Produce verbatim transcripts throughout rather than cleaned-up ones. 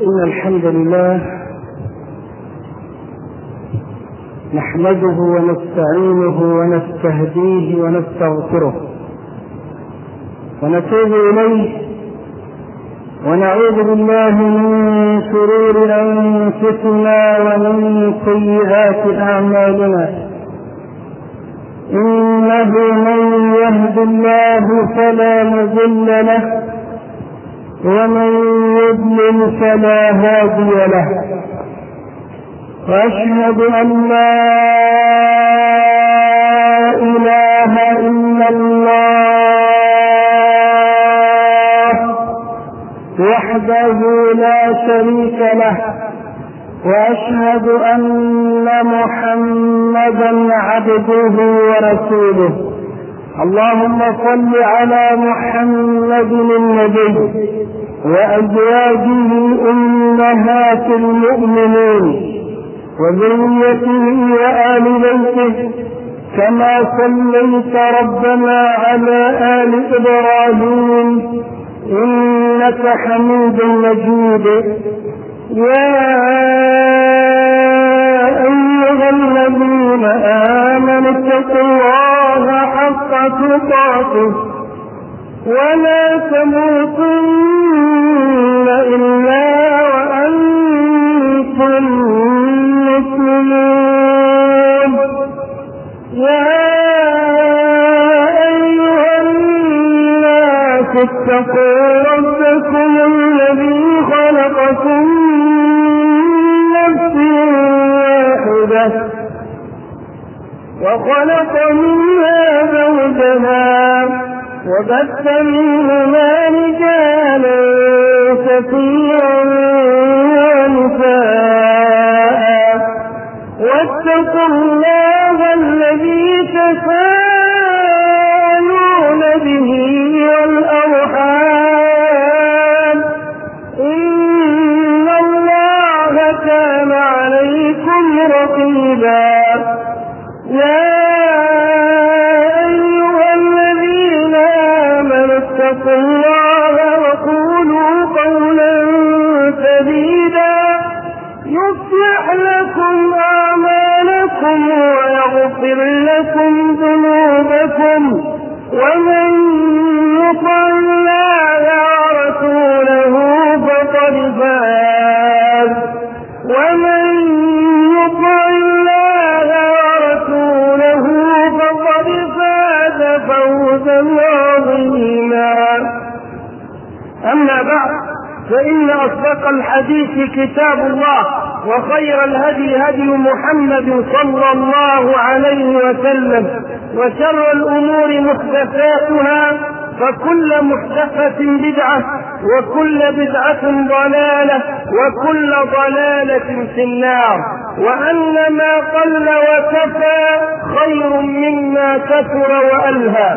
إن الحمد لله نحمده ونستعينه ونستهديه ونستغفره ونتوب إليه ونعوذ بالله من شرور أنفسنا ومن سيئات أعمالنا. إنه من يهد الله فلا مضل له ومن يضلل فلا هادي له، وأشهد أن لا إله إلا الله وحده لا شريك له، وأشهد أن محمدا عبده ورسوله. اللهم صل على محمد النبي وأزواجه أمهات المؤمنين وذريته وآل بيته، كما صليت ربنا على آل إبراهيم إنك حميد مجيد. يا أيها الذين آمنوا اتقوا الله حق تقاته ولا تموتن إلا وأنتم مسلمون. يا أيها الناس اتقوا ربكم الذي خلقكم من نفس واحدة وخلق منها زوجها وبث منهما رجالا كثيرا ونساء، واتقوا الله الذي تساءلون به والأرحام إن الله كان عليكم رقيبا. يا أيها الذين آمنوا اتقوا الله وقولوا قولا سديدا يصلح لكم أعمالكم ويغفر لكم ذنوبكم، ومن يطع الله ورسوله فقد فاز ومن يطع الله ورسوله فقد فاز فوزا عظيما. أما بعد، فإن أصدق الحديث كتاب الله، وخير الهدي هدي محمد صلى الله عليه وسلم، وشر الأمور محدثاتها، فكل محدثة بدعة وكل بدعة ضلالة وكل ضلالة في النار، وأن ما قل وكفى خير مما كثر وألهى،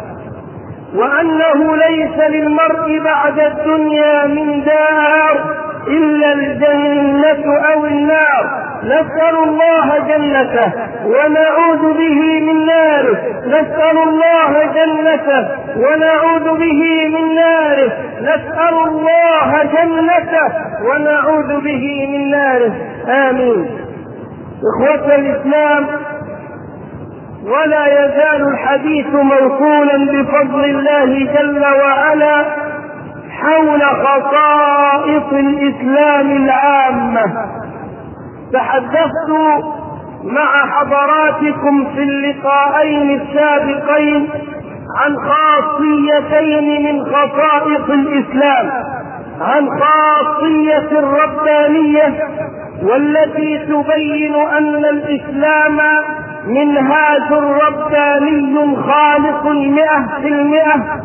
وأنه ليس للمرء بعد الدنيا من دار إلا الجنة أو النار. نسأل الله جنته ونعوذ به من ناره، نسأل الله جنته ونعوذ به من ناره، نسأل الله جنته ونعوذ به من ناره. آمين. إخوة الإسلام، ولا يزال الحديث موصولا بفضل الله جل وعلا حول خصائص الإسلام العامة. تحدثت مع حضراتكم في اللقاءين السابقين عن خاصيتين من خصائص الإسلام، عن خاصية الربانية والتي تبين أن الإسلام منهاج رباني خالص مئة في المئة،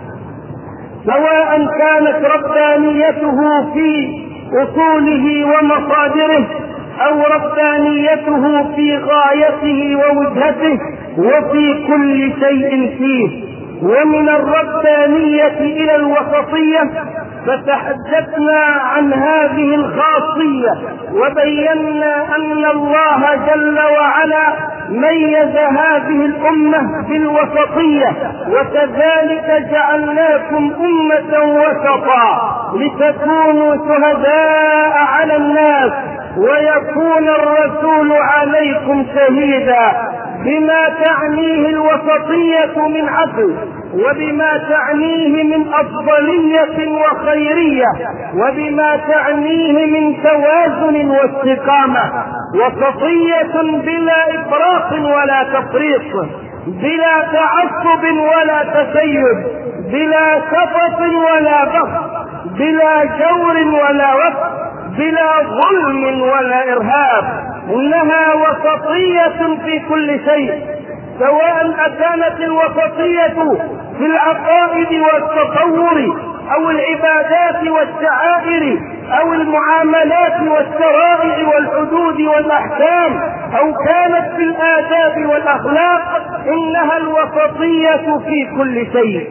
سواء كانت ربانيته في أصوله ومصادره أو ربانيته في غايته ووجهته وفي كل شيء فيه. ومن الربانية إلى الوسطية فتحدثنا عن هذه الخاصية وبينا أن الله جل وعلا ميز هذه الأمة بالوسطية، وكذلك جعلناكم أمة وسطا لتكونوا شهداء على الناس ويكون الرسول عليكم شهيدا، بما تعنيه الوسطية من عدل، وبما تعنيه من أفضلية وخيرية، وبما تعنيه من توازن واستقامة. وسطية بلا إفراط ولا تفريط، بلا تعصب ولا تسيب، بلا سخط ولا بغض، بلا جور ولا وقت، بلا ظلم ولا إرهاب. إنها وسطية في كل شيء، سواء أكانت الوسطية في العقائد والتطور أو العبادات والشعائر أو المعاملات والشرائع والحدود والأحكام، أو كانت في الآداب والأخلاق، إنها الوسطية في كل شيء.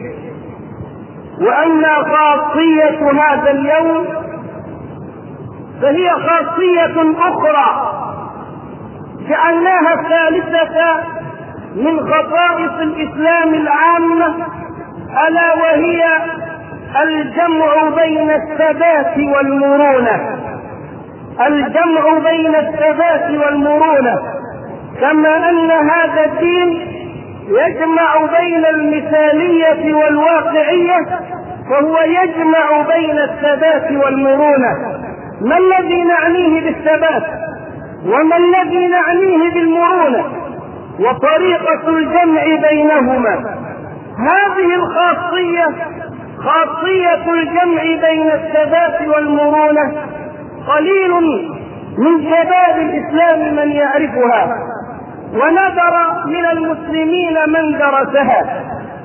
وأما خاصية هذا اليوم فهي خاصية أخرى جعلناها ثالثة من خصائص الإسلام العامة، ألا وهي الجمع بين الثبات والمرونة. الجمع بين الثبات والمرونة، كما أن هذا الدين يجمع بين المثالية والواقعية، فهو يجمع بين الثبات والمرونة. ما الذي نعنيه بالثبات وما الذي نعنيه بالمرونة وطريقة الجمع بينهما؟ هذه الخاصية خاصية الجمع بين الثبات والمرونة قليل من شباب الإسلام من يعرفها، ونذر من المسلمين من درسها.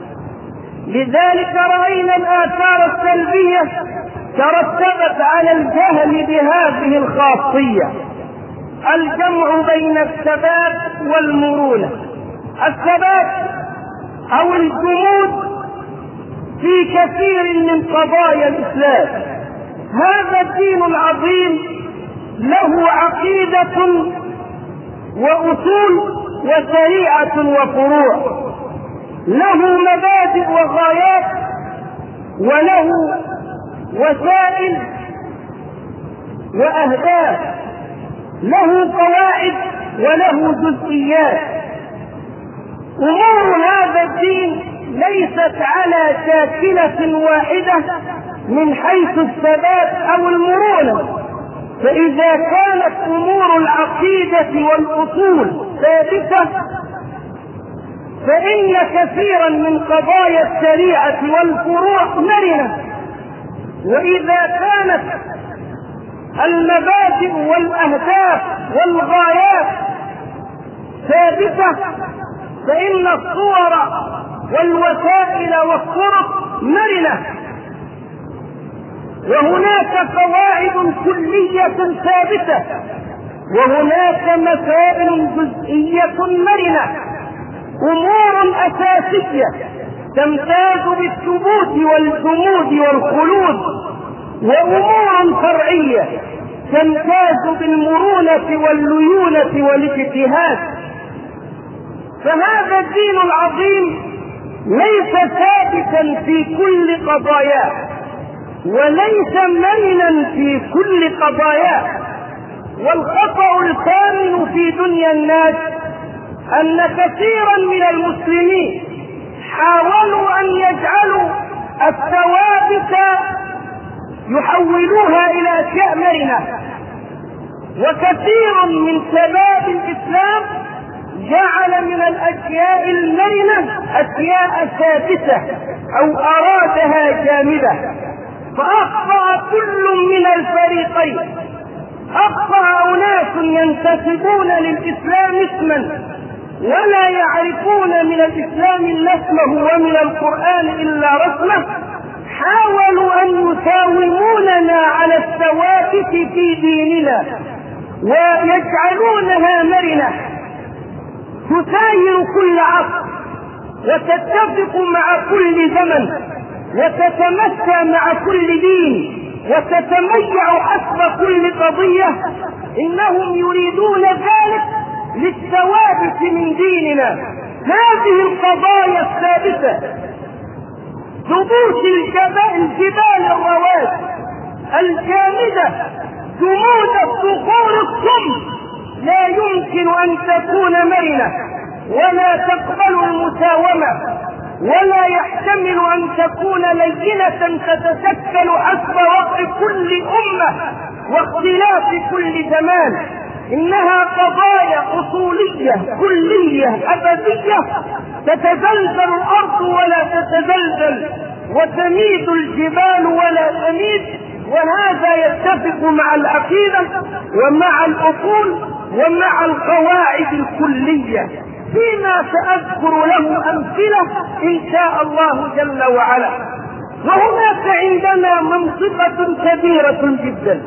لذلك رأينا الآثار السلبية ترتبت على الجهل بهذه الخاصية، الجمع بين الثبات والمرونة. الثبات أو الجمود في كثير من قضايا الإسلام. هذا الدين العظيم له عقيدة وأصول وشريعة وفروع، له مبادئ وغايات، وله وسائل وأهداف، له قواعد وله جزئيات. أمور هذا الدين ليست على شاكلة واحدة من حيث الثبات أو المرونة، فإذا كانت أمور العقيدة والأصول ثابتة فإن كثيرا من قضايا الشريعة والفروع مرنة، وإذا كانت المبادئ والأهداف والغايات ثابتة فإن الصور والوسائل والطرق مرنة. وهناك قواعد كلية ثابتة، وهناك مسائل جزئية مرنة، أمور أساسية تمتاز بالثبوت والجمود والخلود، وأمور فرعية تمتاز بالمرونة والليونة والاجتهاد. فهذا الدين العظيم ليس ثابتا في كل قضاياه، وليس مرنا في كل قضاياه. والخطأ الكامن في دنيا الناس أن كثيرا من المسلمين حاولوا أن يجعلوا الثوابت يحولوها إلى أشياء مرنة، وكثير من شباب الإسلام جعل من الأشياء المرنة أشياء ثابتة أو أرادها جامدة، فأخطأ كل من الفريقين. أخطأ أناس ينتسبون للإسلام اسما ولا يعرفون من الإسلام إلا اسمه ومن القرآن إلا رسمه، حاولوا أن يساوموننا على الثوابت في ديننا ويجعلونها مرنة تساير كل عصر وتتفق مع كل زمن، وتتمشى مع كل دين وتتميع حسب كل قضية، إنهم يريدون ذلك للثوابت من ديننا. هذه القضايا الثابتة، ثبوت الجبال الرواسي الجامدة، جمود الصخور الصلب، لا يمكن أن تكون مرنة ولا تقبل المساومة، ولا يحتمل أن تكون لينة تتشكل حسب وقت كل أمة واختلاف كل زمان. إنها قضايا أصولية كلية أبدية، تتزلزل الأرض ولا تتزلزل، وتميد الجبال ولا تميد. وهذا يتفق مع العقيدة ومع الأصول ومع القواعد الكلية، فيما سأذكر له أمثلة إن شاء الله جل وعلا. وهناك عندنا منطقة كبيرة جدا،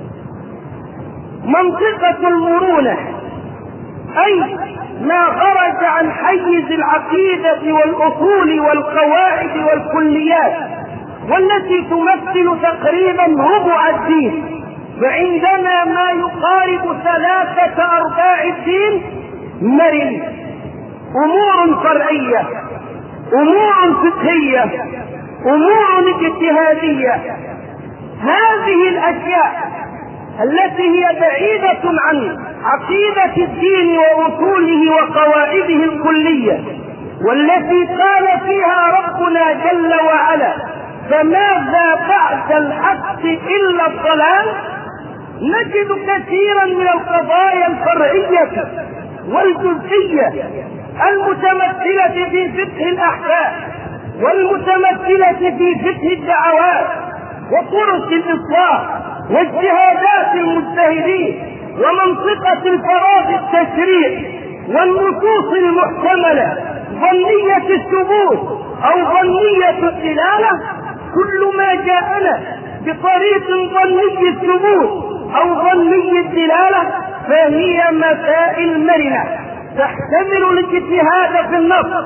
منطقة المرونة، أي ما خرج عن حيز العقيدة والأصول والقواعد والكليات، والتي تمثل تقريبا ربع الدين. فعندنا ما يقارب ثلاثة أرباع الدين مرن، أمور فرعية، أمور فقهية، أمور اجتهادية. هذه الأشياء التي هي بعيدة عن عقيدة الدين وأصوله وقواعده الكلية، والتي قال فيها ربنا جل وعلا: فماذا بعد الحق إلا الضلال. نجد كثيرا من القضايا الفرعية والجزئية المتمثلة في فقه الأحكام، والمتمثلة في فقه الدعوات وطرق الإصلاح واجتهادات المجتهدين ومنطقة الفراغ التشريع والنصوص المحتملة، ظنية الثبوت أو ظنية الدلالة. كل ما جاءنا بطريق ظني الثبوت أو ظني الدلالة فهي مسائل مرنة تحتمل الاجتهاد في النص،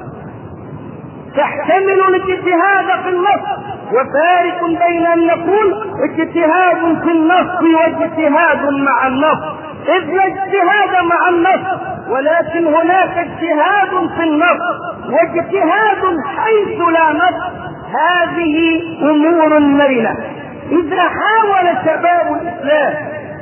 تحتمل الاجتهاد في النص. وفارق بين أن نقول اجتهاد في النص واجتهاد مع النص، إذ لا اجتهاد مع النص، ولكن هناك اجتهاد في النص واجتهاد حيث لا نص. هذه أمور مرنة. إذا حاول شباب الإسلام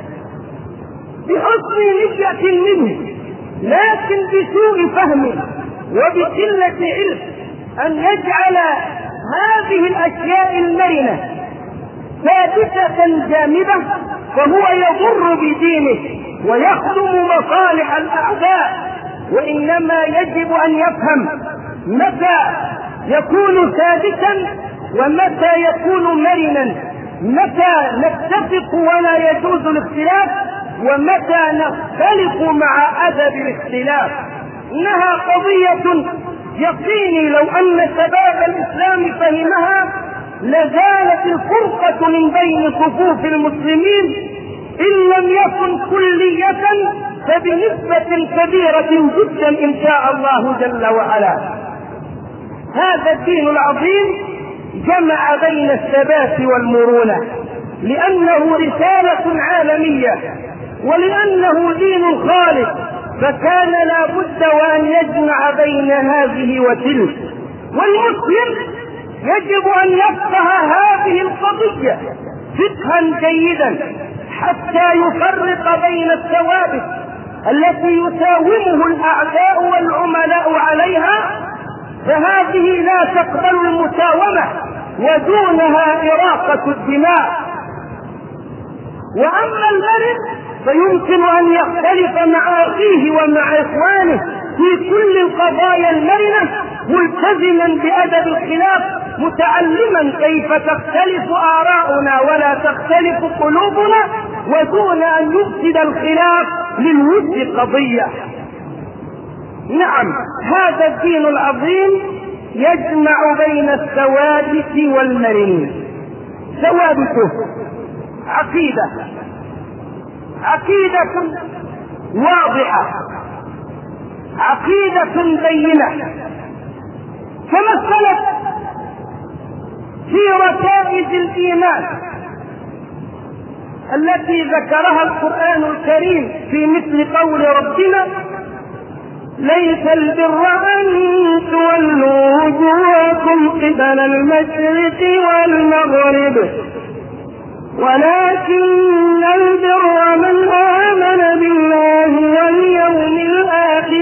بحسن نية منه لكن بسوء فهم وبقلة علم أن يجعل هذه الأشياء المرنة ثابتة جامدة، فهو يضر بدينه ويخدم مصالح الأعداء. وإنما يجب أن يفهم متى يكون ثابتا ومتى يكون مرنا، متى نتفق ولا يجوز الاختلاف، ومتى نختلف مع أدب الاختلاف. إنها قضية يقيني لو أن شباب الإسلام فهمها لزالت الفرقة من بين صفوف المسلمين، إن لم يكن كلية فبنسبة كبيرة جدا إن شاء الله جل وعلا. هذا الدين العظيم جمع بين الثبات والمرونة، لأنه رسالة عالمية ولأنه دين خالص، فكان لا بد وأن يجمع بين هذه وتلك. والمسلم يجب أن يفقه هذه القضية فقها جيدا حتى يفرق بين الثوابت التي يساومه الأعداء والعملاء عليها، فهذه لا تقبل المساومة ودونها إراقة الدماء. وأما المرن فيمكن أن يختلف مع أخيه ومع إخوانه في كل القضايا المرنة، ملتزما بأدب الخلاف، متعلما كيف تختلف آراؤنا ولا تختلف قلوبنا، ودون أن يفسد الخلاف للود قضية. نعم، هذا الدين العظيم يجمع بين الثوابت والمرن. ثوابته عقيدة، عقيدة واضحة، عقيدة بينة، كمسألة في ركائز الإيمان التي ذكرها القرآن الكريم في مثل قول ربنا: ليس البر أن تولوا وجوهكم قبل المشرق والمغرب ولكن البر من آمن بالله واليوم الآخر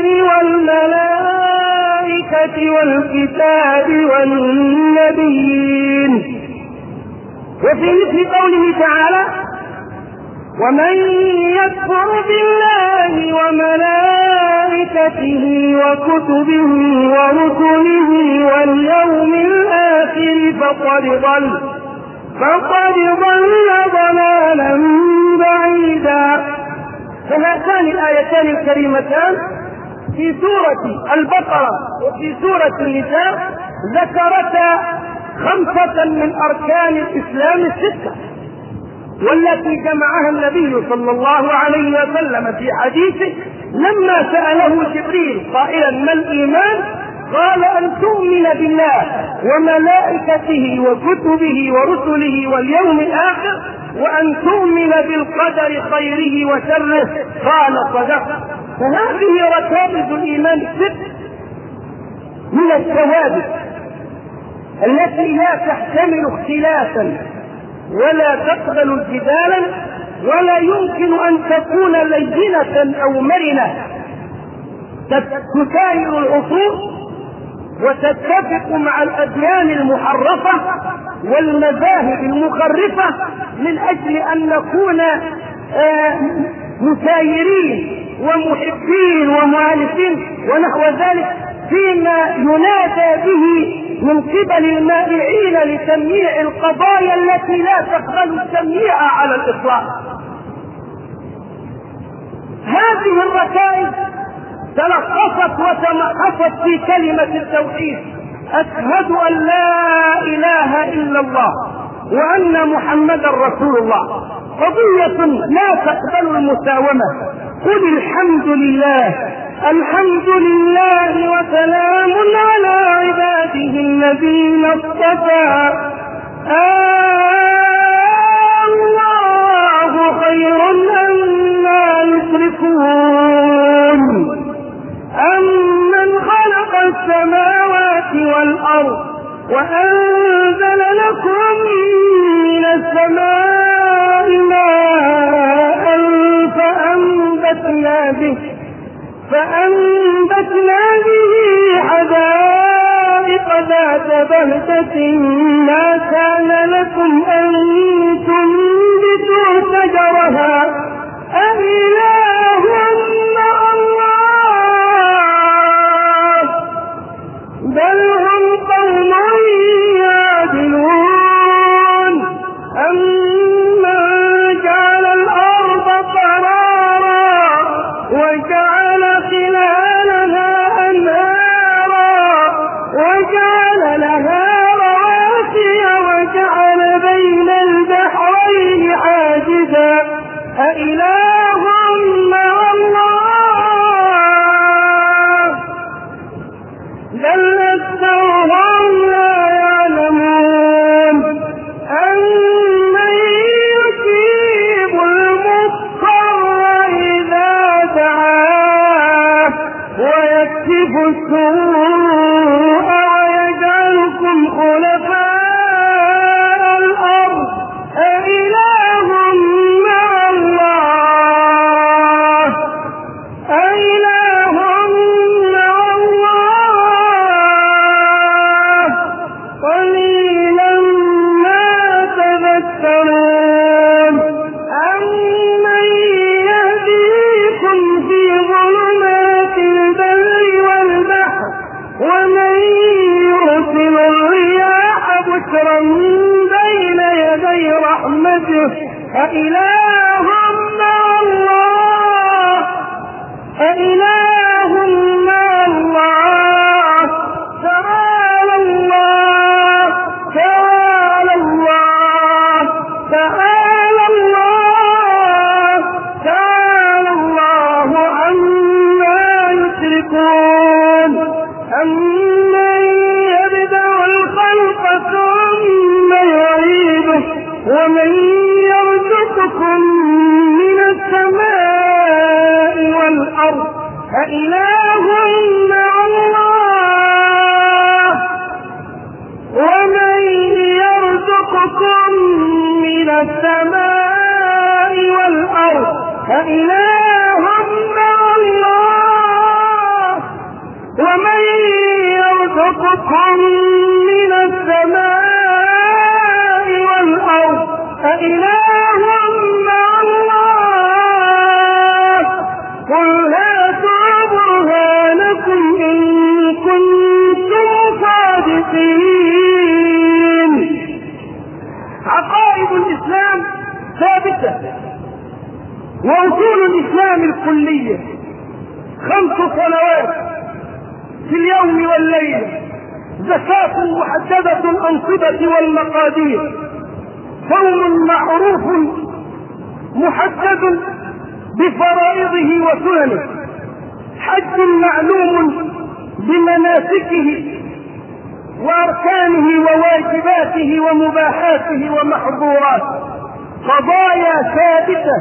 والملائكة والكتاب والنبيين. وفي مثل قوله تعالى: ومن يكفر بالله وملائكته وكتبه ورسله واليوم الآخر فقد ضل فقد ضل ضلالا بعيدا. فهاتان الآيتان الكريمتان في سورة البقرة وفي سورة النساء ذكرتا خمسة من أركان الإسلام الستة، والتي جمعها النبي صلى الله عليه وسلم في حديثه لما سأله جبريل قائلا: ما الإيمان؟ قال: أن تؤمن بالله وملائكته وكتبه ورسله واليوم الآخر وأن تؤمن بالقدر خيره وشره. قال: صدقت. فهذه ركائز الإيمان الست من الثوابت التي لا تحتمل اختلافا ولا تقبل جدالا ولا يمكن أن تكون لينة أو مرنة، تساير العصور وتتفق مع الأديان المحرفة والمذاهب المخرفة من أجل أن نكون مسايرين ومحبين ومؤلفين ونحو ذلك فيما ينادى به من قبل المائعين لتمييع القضايا التي لا تقبل التمييع على الإطلاق. هذه الركائز تلخصت وتمحصت في كلمة التوحيد: أشهد أن لا إله إلا الله وأن محمدا رسول الله. قضية لا تقبل المساومة. قل الحمد لله الحمد لله وسلام على عباده الذين اصطفى الله خير أما يشركون أمن خلق السماوات والأرض وأنزل لكم من السماء ماء فأنبتنا به فأنبتنا به حدائق ذات بهجة ما كان لكم أن تنبتوا شجرها أإله مع الله بل هم قوم يعدلون أمن جعل الأرض قرارا وجعل خلالها أنهارا وجعل لها رواسي وجعل بين البحرين حاجزا أإله مع الله بل أكثرهم لا يعلمون أمن يجيب المضطر إذا دعاه ويكشف السوء ويجعلكم خلفاء الأرض أإله مع الله أإله مع الله قليلا ما تذكرون أمن يهديكم في ظلمات البر والبحر ومن يرسل الرياح بشرا بين يدي رحمته أإله مع الله أإله مع الله تعالى الله تعالى الله تعالى الله تعالى الله عما يشركون أمن يبدأ الخلق ثم أإله مع الله ومن يرزقكم من السماء والأرض أإله مع الله ومن يرزقكم من السماء والأرض أإله مع الله قل هاتوا برهانكم إن كنتم صادقين. عقائد الإسلام ثابتة، وأصول الإسلام الكلية خمس صلوات في اليوم والليل، زكاة محددة الأنصبة والمقادير، صوم معروف محدد بفرائضه وسننه، حج معلوم بمناسكه وأركانه وواجباته ومباحاته ومحظوراته، قضايا ثابتة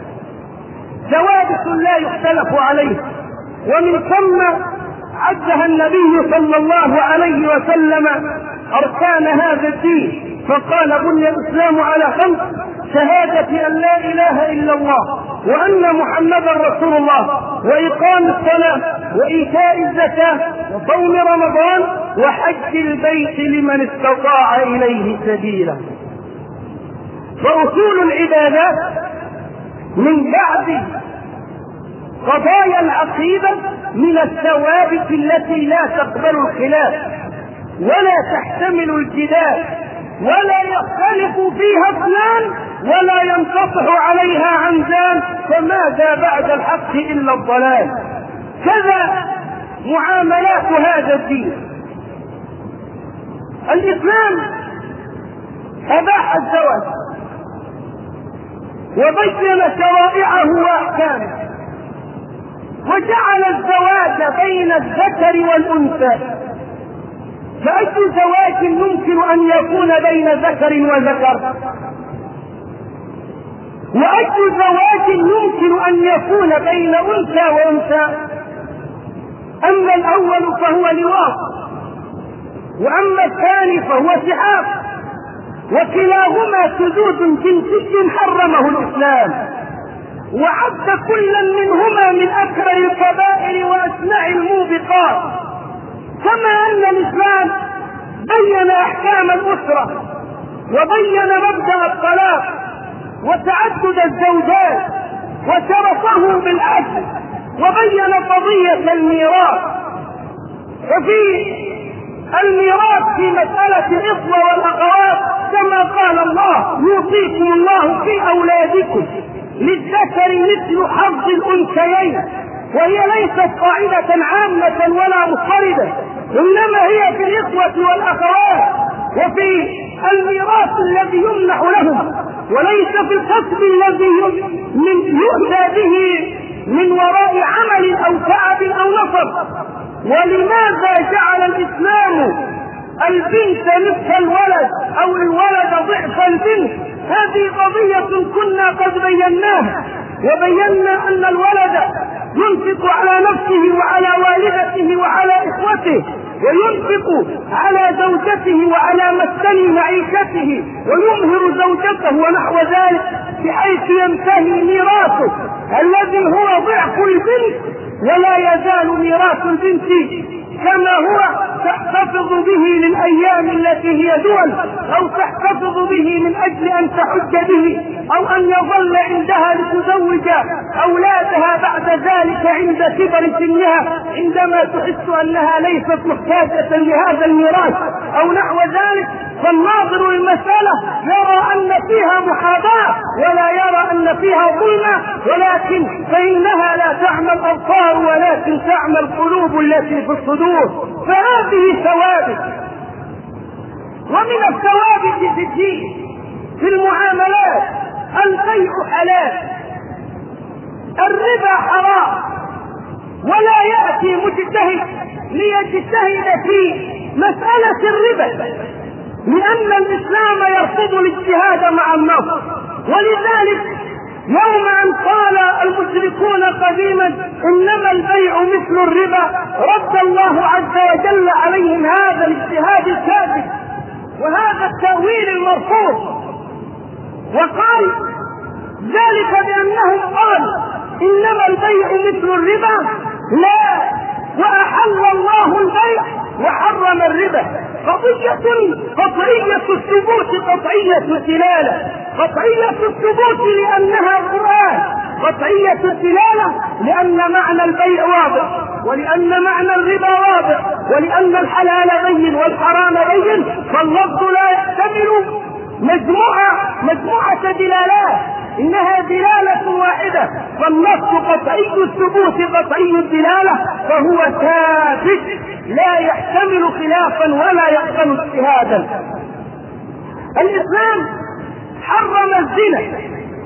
ثوابت لا يختلف عليه، ومن ثم عدها النبي صلى الله عليه وسلم أركان هذا الدين، فقال بني الإسلام على خمس: شهادة أن لا إله إلا الله وأن محمدا رسول الله، وإقام الصلاة، وإيتاء الزكاة، وصوم رمضان، وحج البيت لمن استطاع إليه سبيلا. فأصول العبادات من بعد قضايا العقيدة من الثوابت التي لا تقبل الخلاف ولا تحتمل الجدال ولا يختلف فيها اثنان ولا ينتصح عليها عنزان، فماذا بعد الحق إلا الضلال. كذا معاملات هذا الدين. الإسلام أباح الزواج وبين شرائعه وأحكامه، وجعل الزواج بين الذكر والأنثى، فأي زواج يمكن أن يكون بين ذكر وذكر؟ وأي زواج يمكن أن يكون بين أنثى وأنثى؟ أما الأول فهو لواط، وأما الثاني فهو سحاق، وكلاهما شذوذ جنسي حرمه الإسلام، وعد كلا منهما من أكبر الكبائر وأشنع الموبقات. كما أن الإسلام بين أحكام الأسرة، وبين مبدأ الطلاق وتعدد الزوجات، وشرفه بالعدل، وبين قضية الميراث. وفي الميراث في مسألة الإخوة والأخوات كما قال الله: يوصيكم الله في أولادكم للذكر مثل حظ الأنثيين، وهي ليست قاعدة عامة ولا مضطردة، إنما هي في الإخوة والأخوات وفي الميراث الذي يمنح لهم، وليس في الكسب الذي يؤتى به من وراء عمل أو تعب أو نصب. ولماذا جعل الإسلام البنت نصف الولد أو الولد ضعف البنت؟ هذه قضية كنا قد بيناها، وبينا أن الولد ينفق على نفسه وعلى والدته وعلى إخوته، وينفق على زوجته وعلى مسكن معيشته، ويمهر زوجته ونحو ذلك، بحيث ينتهي ميراثه الذي هو ضعف البنت، ولا يزال ميراث البنت كما هو، تحتفظ به للأيام التي هي دول، أو تحتفظ به من أجل أن تحج به، أو أن يظل عندها لتزوج أولادها بعد ذلك عند كبر سنها، عندما تحس أنها ليست محتاجة لهذا الميراث أو نحو ذلك. فالناظر للمسألة يرى أن فيها محاضاة ولا يرى أن فيها ظلمة، ولكن فإنها لا تعمى الأبصار ولكن تعمى القلوب التي في الصدور. فهذه ثوابت. ومن الثوابت في الدين في المعاملات: البيع حلال، الربا حرام، ولا يأتي مجتهد ليجتهد في مسألة الربا، لأن الإسلام يرفض الاجتهاد مع النص. ولذلك يوم أن قال المشركون قديما إنما البيع مثل الربا، رد الله عز وجل عليهم هذا الاجتهاد الكاذب وهذا التأويل المرفوض، وقال ذلك بأنهم قالوا إنما البيع مثل الربا، لا، وأحل الله البيع وحرم الربا. قضية قطعية الثبوت، قطعية الدلالة، قطعية الثبوت لأنها قرآن، قطعية الدلالة لأن معنى البيع واضح، ولأن معنى الربا واضح، ولأن الحلال بين والحرام بين، فاللفظ لا يحتمل مجموعة مجموعة دلالات، إنها دلالة واحدة، فالنص قطعي الثبوت قطعي الدلالة، فهو ثابت لا يحتمل خلافا ولا يقبل اجتهادا. الإسلام حرم الزنا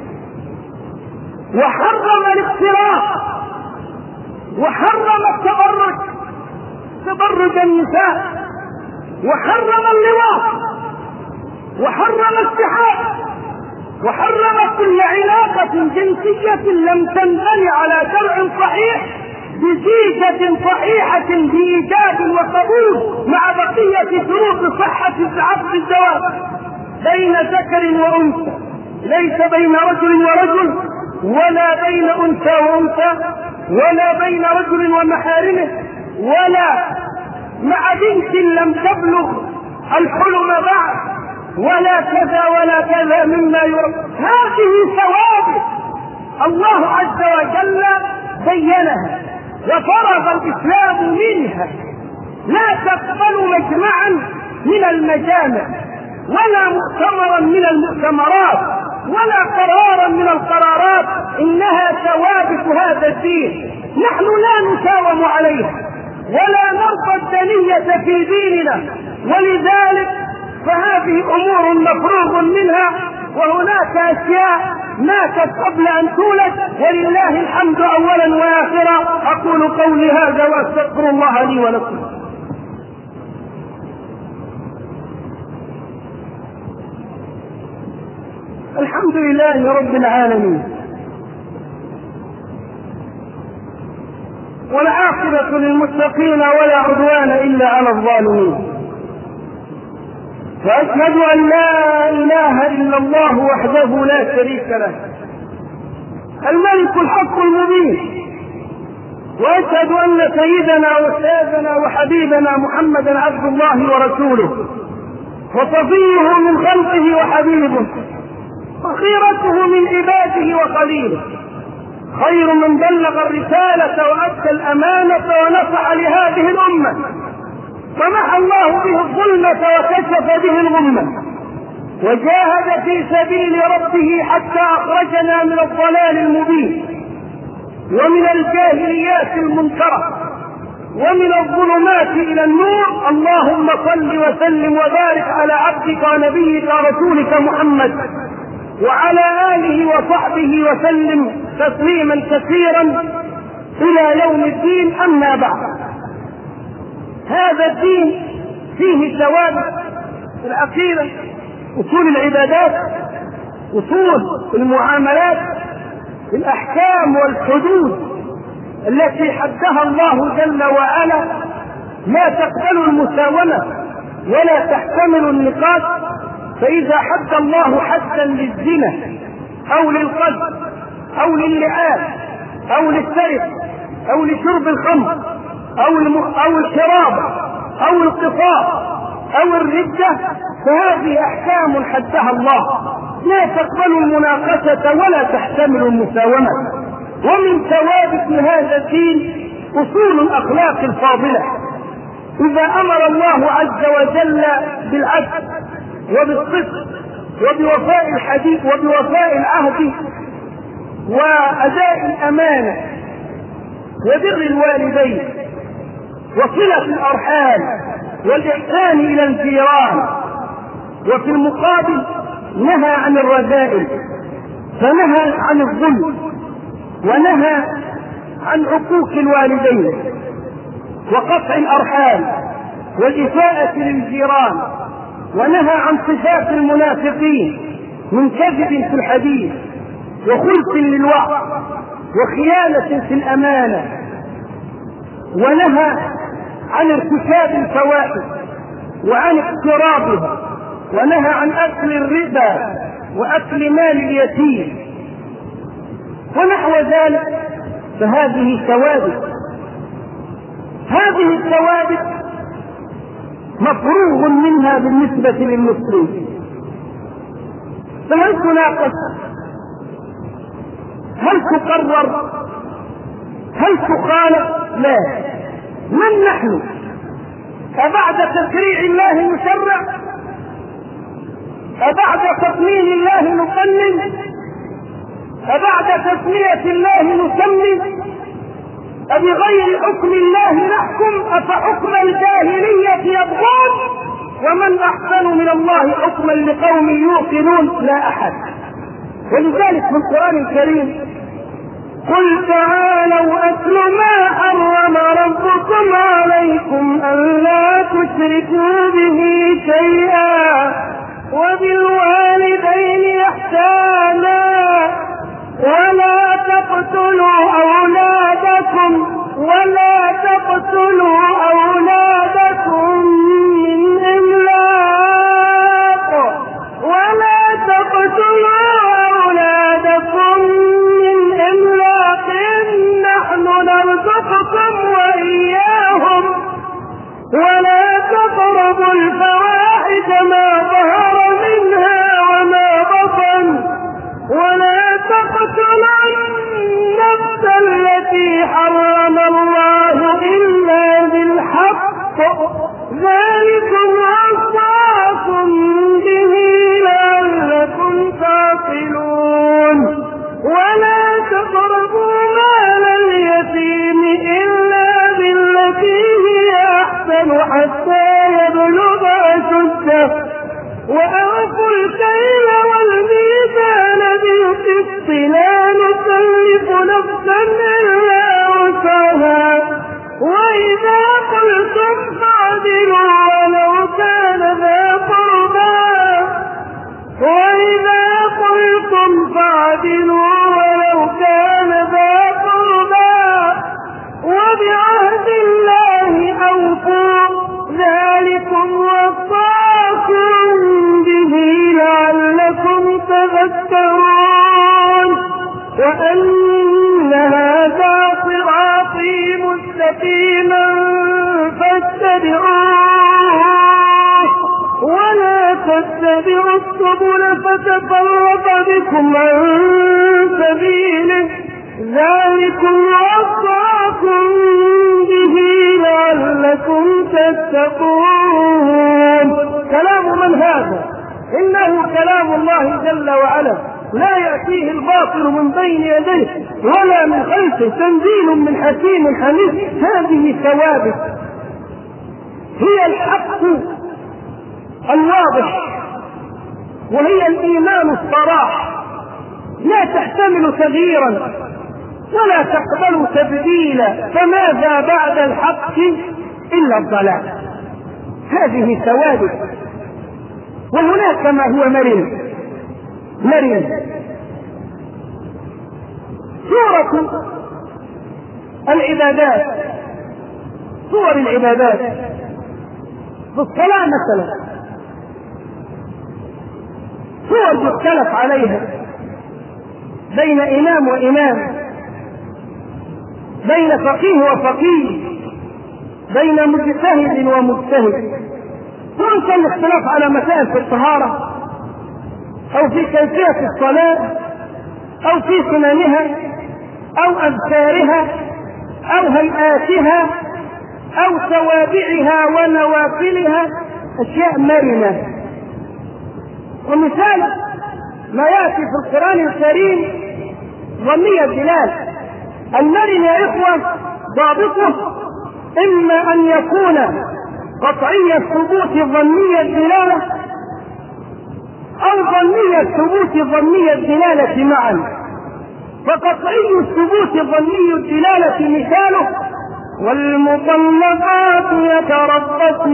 وحرم الاختلاط وحرم التبرج تبرج النساء، وحرم اللواط، وحرم السحاب، وحرم كل علاقة جنسية لم تنبني على شرع صحيح بزيجة صحيحة بإيجاب وقبول مع بقية شروط صحة عقد الزواج بين ذكر وأنثى، ليس بين رجل ورجل، ولا بين أنثى وأنثى، ولا بين رجل ومحارمه، ولا مع بنت لم تبلغ الحلم بعد، ولا كذا ولا كذا مما يرى. هذه ثوابت الله عز وجل بينها وفرض الإسلام منها، لا تقبل مجمعا من المجامع، ولا مؤتمرا من المؤتمرات، ولا قرارا من القرارات، إنها ثوابت هذا الدين، نحن لا نساوم عليها ولا نرضى الدنية في ديننا، ولذلك فهذه أمور مفروغ منها، وهناك أشياء ماتت قبل أن تولد، ولله الحمد أولا وآخرا. أقول قولي هذا وأستغفر الله لي ولكم. الحمد لله رب العالمين، والعاقبة للمتقين ولا عدوان إلا على الظالمين، وأشهد أن لا إله إلا الله وحده لا شريك له الملك الحق المبين، وأشهد أن سيدنا وسيدنا وحبيبنا محمدا عبد الله ورسوله وصفيه من خلقه وحبيبه وخيرته من عباده وخليله، خير من بلغ الرسالة وأدى الأمانة ونصح لهذه الأمة، فمحى الله به الظلمة وكشف به الغمة، وجاهد في سبيل ربه حتى أخرجنا من الضلال المبين ومن الجاهليات المنكرة ومن الظلمات إلى النور. اللهم صل وسلم وبارك على عبدك ونبيك ورسولك محمد وعلى آله وصحبه وسلم تسليما كثيرا إلى يوم الدين. أما بعد، هذا الدين فيه ثوابت العقيدة، أصول العبادات، أصول المعاملات، الأحكام والحدود التي حدها الله جل وعلا لا تقبل المساومة ولا تحتمل النقاش. فإذا حد الله حدا للزنا أو للقذف أو للعان أو للسرقة أو لشرب الخمر أو أو الشراب أو القصاص أو الردة، فهذه أحكام حدها الله لا تقبل المناقشة ولا تحتمل المساومة. ومن ثوابت هذا الدين أصول الأخلاق الفاضلة. إذا أمر الله عز وجل بالعدل وبالصدق وبوفاء الحديث وبوفاء العهد وأداء الأمانة وبر الوالدين وصلة الأرحام والإحسان إلى الجيران، وفي المقابل نهى عن الرذائل، فنهى عن الظلم، ونهى عن عقوق الوالدين وقطع الأرحام والإساءة للجيران، ونهى عن صفات المنافقين من كذب في الحديث وخلق للوعظ وخيانة في الأمانة، ونهى عن ارتكاب الفواحش وعن اقترابها، ونهى عن أكل الربا وأكل مال اليتيم ونحو ذلك. فهذه ثوابت، هذه الثوابت مفروغ منها بالنسبة للمسلمين. فهل تناقش؟ هل تقرر؟ هل تخالف؟ لا. من نحن؟ أبعد تشريع الله نشرع؟ أبعد تصميم الله نقنن؟ أبعد تسمية الله نسمي؟ أبغير حكم الله نحكم؟ أفحكم الجاهلية يبغون؟ ومن أحسن من الله حكما لقوم يوقنون؟ لا أحد. ولذلك في القرآن الكريم قل تعالوا أتل ما حرم ربكم عليكم ألا تشركوا به شيئا وبالوالدين إحسانا ولا تقتلوا أولادكم ولا تقتلوا أولادكم من إملاق ولا تقتلوا أولادكم من إملاق نحن نرزقكم وإياهم ولا تقربوا الفواحش ما ظهر منها وما بطن ولا تقتلوا النفس التي حرم الله إلا بالحق ذلكم وصاكم به لعلكم تعقلون ولا تقربوا مال اليتيم إلا بالتي هي أحسن حتى يبلغ أشده وأوفوا الكيل والميزان بالقسط لا نكلف نفسا إلا وسعها وإذا قلتم فاعدلوا ولو كان ذا قربى وإذا قلتم فاعدلوا ولو كان ذا قربى وبعهد الله أوفوا ذلكم وصاكم به لعلكم تذكرون وأن هذا صراطي مستقيما فاتبعوه ولا تتبعوا السبل فتفرق بكم عن سبيله ذلكم وصاكم به لعلكم تتقون. كلام من هذا؟ إنه كلام الله جل وعلا لا يأتيه الباطل من بين يديه ولا من خلفه تنزيل من حكيم حميد. هذه ثوابت هي الحق الواضح وهي الإيمان الصراح لا تحتمل تغييرا ولا تقبل تبديلا فماذا بعد الحق إلا الضلال. هذه ثوابت. وهناك ما هو مرن مرن صورة العبادات صور العبادات بالصلاة مثلا صور يختلف عليها بين إمام وإمام بين فقيه وفقيه بين مجتهد ومجتهد وإن كان الاختلاف على مسائل في الطهارة أو في كيفية الصلاة أو في سننها أو أذكارها أو هيئاتها أو توابعها ونوافلها أشياء مرنة. ومثال ما يأتي في القرآن الكريم ظنية الدلالة. المرن يا إخوة ضابطه إما أن يكون قطعي الثبوت ظنية الدلالة أو ظنية الثبوت ظنية الدلالة معا. فقطعي الثبوت ظني الدلالة مثاله والمطلقات يتربصن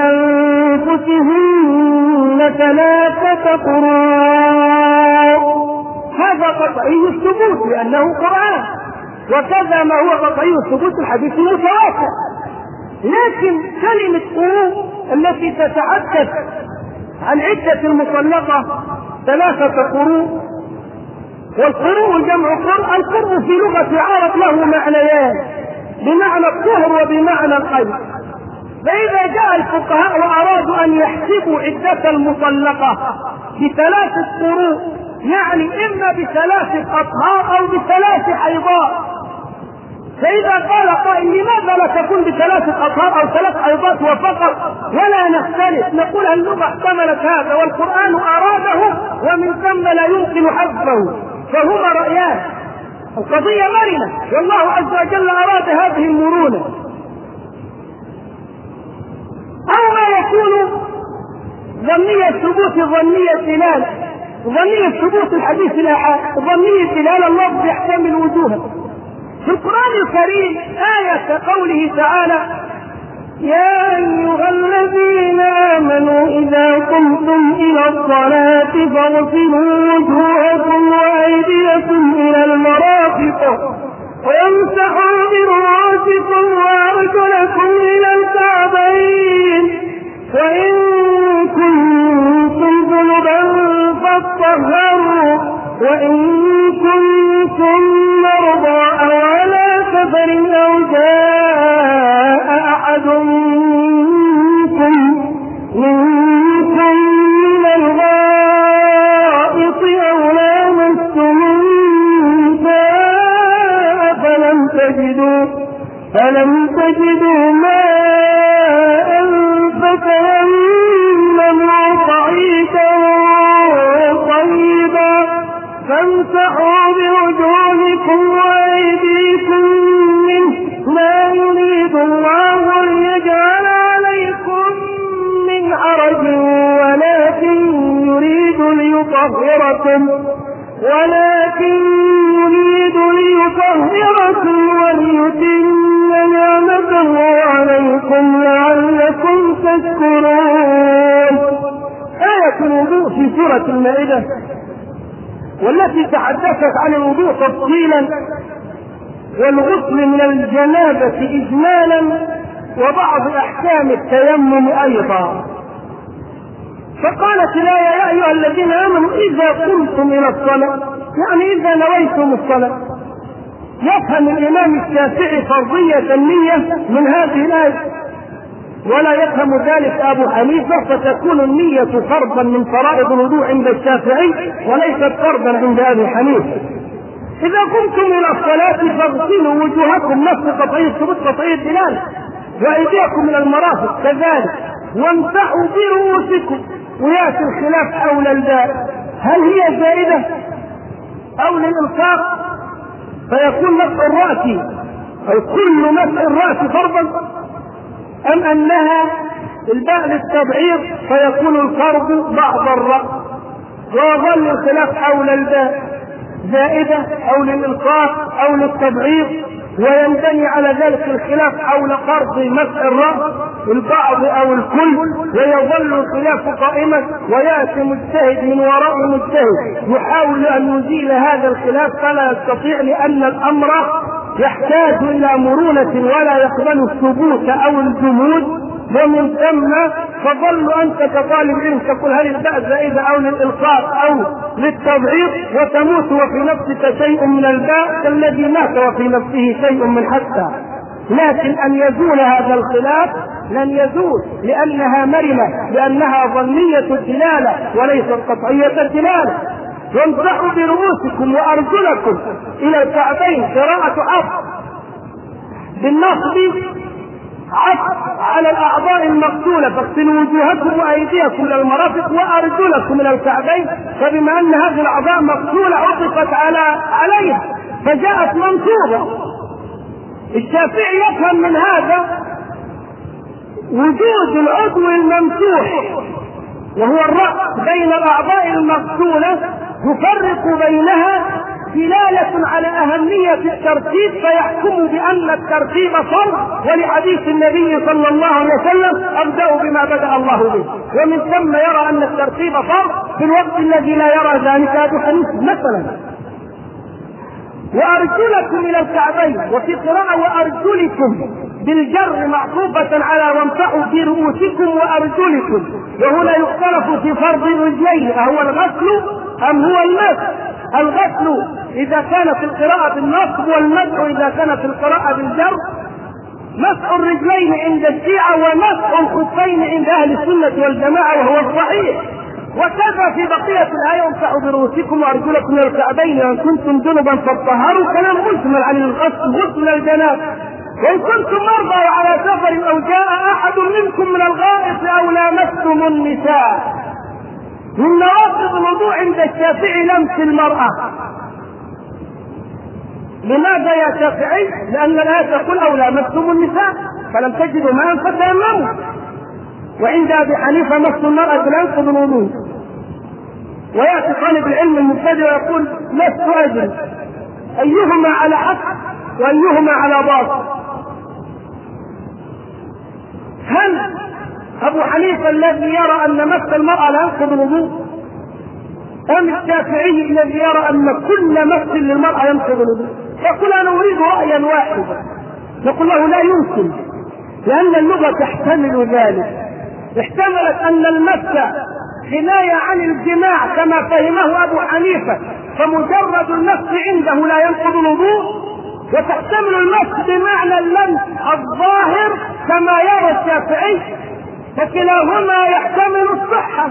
بأنفسهن ثلاثة قروء. هذا قطعي الثبوت لأنه قرآن. وكذا ما هو قطعي الثبوت الحديث المتواتر. لكن كلمة قروء التي تتحدث عن عدة المطلقة ثلاثة قروء، والقروء جمع قرء. القرء في لغة العرب له معنيان، بمعنى الطهر وبمعنى القيد. فإذا جاء الفقهاء وأرادوا أن يحسبوا عدة المطلقة بثلاثة قروء، يعني إما بثلاثة أطهار أو بثلاثة حيضات. فإذا قال قائل لماذا لا تكون بثلاثة أطهار أو ثلاث حيضات وفقط ولا نختلف؟ نقول اللغة احتملت هذا والقرآن أراده، ومن ثم لا يمكن حذفه، فهما رأيان. القضية مرنة، والله عز وجل أراد هذه المرونة. أو ما يكون ظنية ثبوت ظنية دلالة، ظنية ثبوت الحديث الآحاد، ظنية دلالة اللفظ يحتمل وجوها. في القرآن الكريم آية قوله تعالى: يا أيها الذين آمنوا إذا قمتم إلى الصلاة فاغسلوا وجوهكم وأيديكم إلى المرافق وامسحوا برؤوسكم وأرجلكم إلى الكعبين وإن كنتم جنبا فاطهروا وإن كنتم مرضى أو على سفر أو جاء أحد منكم منكم من الغائط أو لامستم النساء فلم تجدوا فلم تجدوا ماء فتيمموا صعيدا طيبا فامسحوا بوجوهكم وأيديكم منه ما يريد الله ليجعل عليكم من حرج ولكن يريد ليطهركم ولكن يريد ليطهركم وليتم نعمته عليكم لعلكم تشكرون. آية الوضوء في سورة المائدة والتي تحدثت عن الوضوء تفصيلا والغسل من الجنابة إجمالا وبعض أحكام التيمم أيضا. فقالت الآية: يا أيها الذين آمنوا إذا قمتم إلى الصلاة، يعني إذا نويتم الصلاة. يفهم الإمام الشافعي فرضية النية من هذه الآية، ولا يفهم ذلك أبو حنيفة، فتكون النية فرضا من فرائض الوضوء عند الشافعي وليست فرضا عند أبي حنيفة. إذا قمتم إلى الصلاة فاغسلوا وجوهكم، نفس قطعي الثبوت قطعي الدلالة، وأيديكم إلى المرافق كذلك، وامسحوا برؤوسكم. ويأتي الخلاف حول الباء، هل هي زائدة أو للإلصاق فيكون مسح الرأس أو كل مسح الرأس فرضا، أم أنها الباء للتبعير فيكون الفرض بعض الرأس؟ ويظل الخلاف حول الباء زائدة أو للإلصاق أو للتبعير، وينبني على ذلك الخلاف حول فرض مسح الرأس البعض أو الكل، ويظل الخلاف قائما، ويأتي مجتهد من وراء مجتهد يحاول أن يزيل هذا الخلاف فلا يستطيع، لأن الأمر يحتاج إلى مرونة ولا يقبل الثبوت أو الجمود. ومن ثم فظل أنت كطالب علم تقول هل الباء زائدة أو للإلصاق أو للتبعير، وتموت وفي نفسك شيء من الباء كالذي مات وفي نفسه شيء من حتى. لكن أن يزول هذا الخلاف لن يزول، لأنها مرنة، لأنها ظنية الدلالة وليست قطعية الدلالة. وامسحوا برؤوسكم وأرجلكم إلى الكعبين، قراءة عطف بالنصب، عطف على الأعضاء المغسولة، فاغسلوا وجوهكم وأيديكم إلى المرافق وأرجلكم إلى الكعبين. فبما أن هذه الأعضاء مغسولة عطفت على عليها فجاءت منصوبة. الشافعي يفهم من هذا وجود العضو الممسوح وهو الرأس بين الأعضاء المغسولة، يفرق بينها دلالة على أهمية الترتيب، فيحكم بأن الترتيب فرض، ولحديث النبي صلى الله عليه وسلم: أبدأ بما بدأ الله به. ومن ثم يرى أن الترتيب فرض في الوقت الذي لا يرى ذلك أبو حنيفة مثلا. وأرجلكم إلى الكعبين، وفي قراءة وأرجلكم بالجر معطوفة على وامسحوا في رؤوسكم وأرجلكم. وهنا يختلف في فرض الرجلين، أهو الغسل أم هو المسح؟ الغسل إذا كان في القراءة بالنصب، والمسح إذا كان في القراءة بالجر. مسح الرجلين عند الشيعة ومسح الخفين عند أهل السنة والجماعة وهو الصحيح. وكذا في بقية الآية وامسحوا برؤوسكم وأرجلكم إلى الكعبين وإن كنتم جنبا فاطهروا، كلام مجمل عن الغسل غسل الجناب. وإن كنتم مرضى وعلى سفر أو جاء أحد منكم من الغائط أو لامستم النساء. من نواقض الوضوء عند الشافعي لمس المرأة. لماذا يا شافعي؟ لأن الآية تقول أو لامستم النساء فلم تجدوا ماء فتيمموا. وعند أبي حنيفة مس المرأة لا ينقض الوضوء. ويأتي طالب العلم المبتدئ ويقول لست أدري أيهما على حق وأيهما على باطل. هل أبو حنيفة الذي يرى أن مس المرأة لا ينقض الوضوء، أم الشافعي الذي يرى أن كل مس للمرأة ينقض الوضوء؟ يقول أنا أريد رأيا واحدا. نقول له لا يمكن، لأن اللغة تحتمل ذلك. احتملت أن المس كناية عن الجماع كما فهمه أبو حنيفة، فمجرد المس عنده لا ينقض الوضوء، وتحتمل المس بمعنى اللمس الظاهر كما يرى الشافعي، فكلاهما يحتمل الصحة،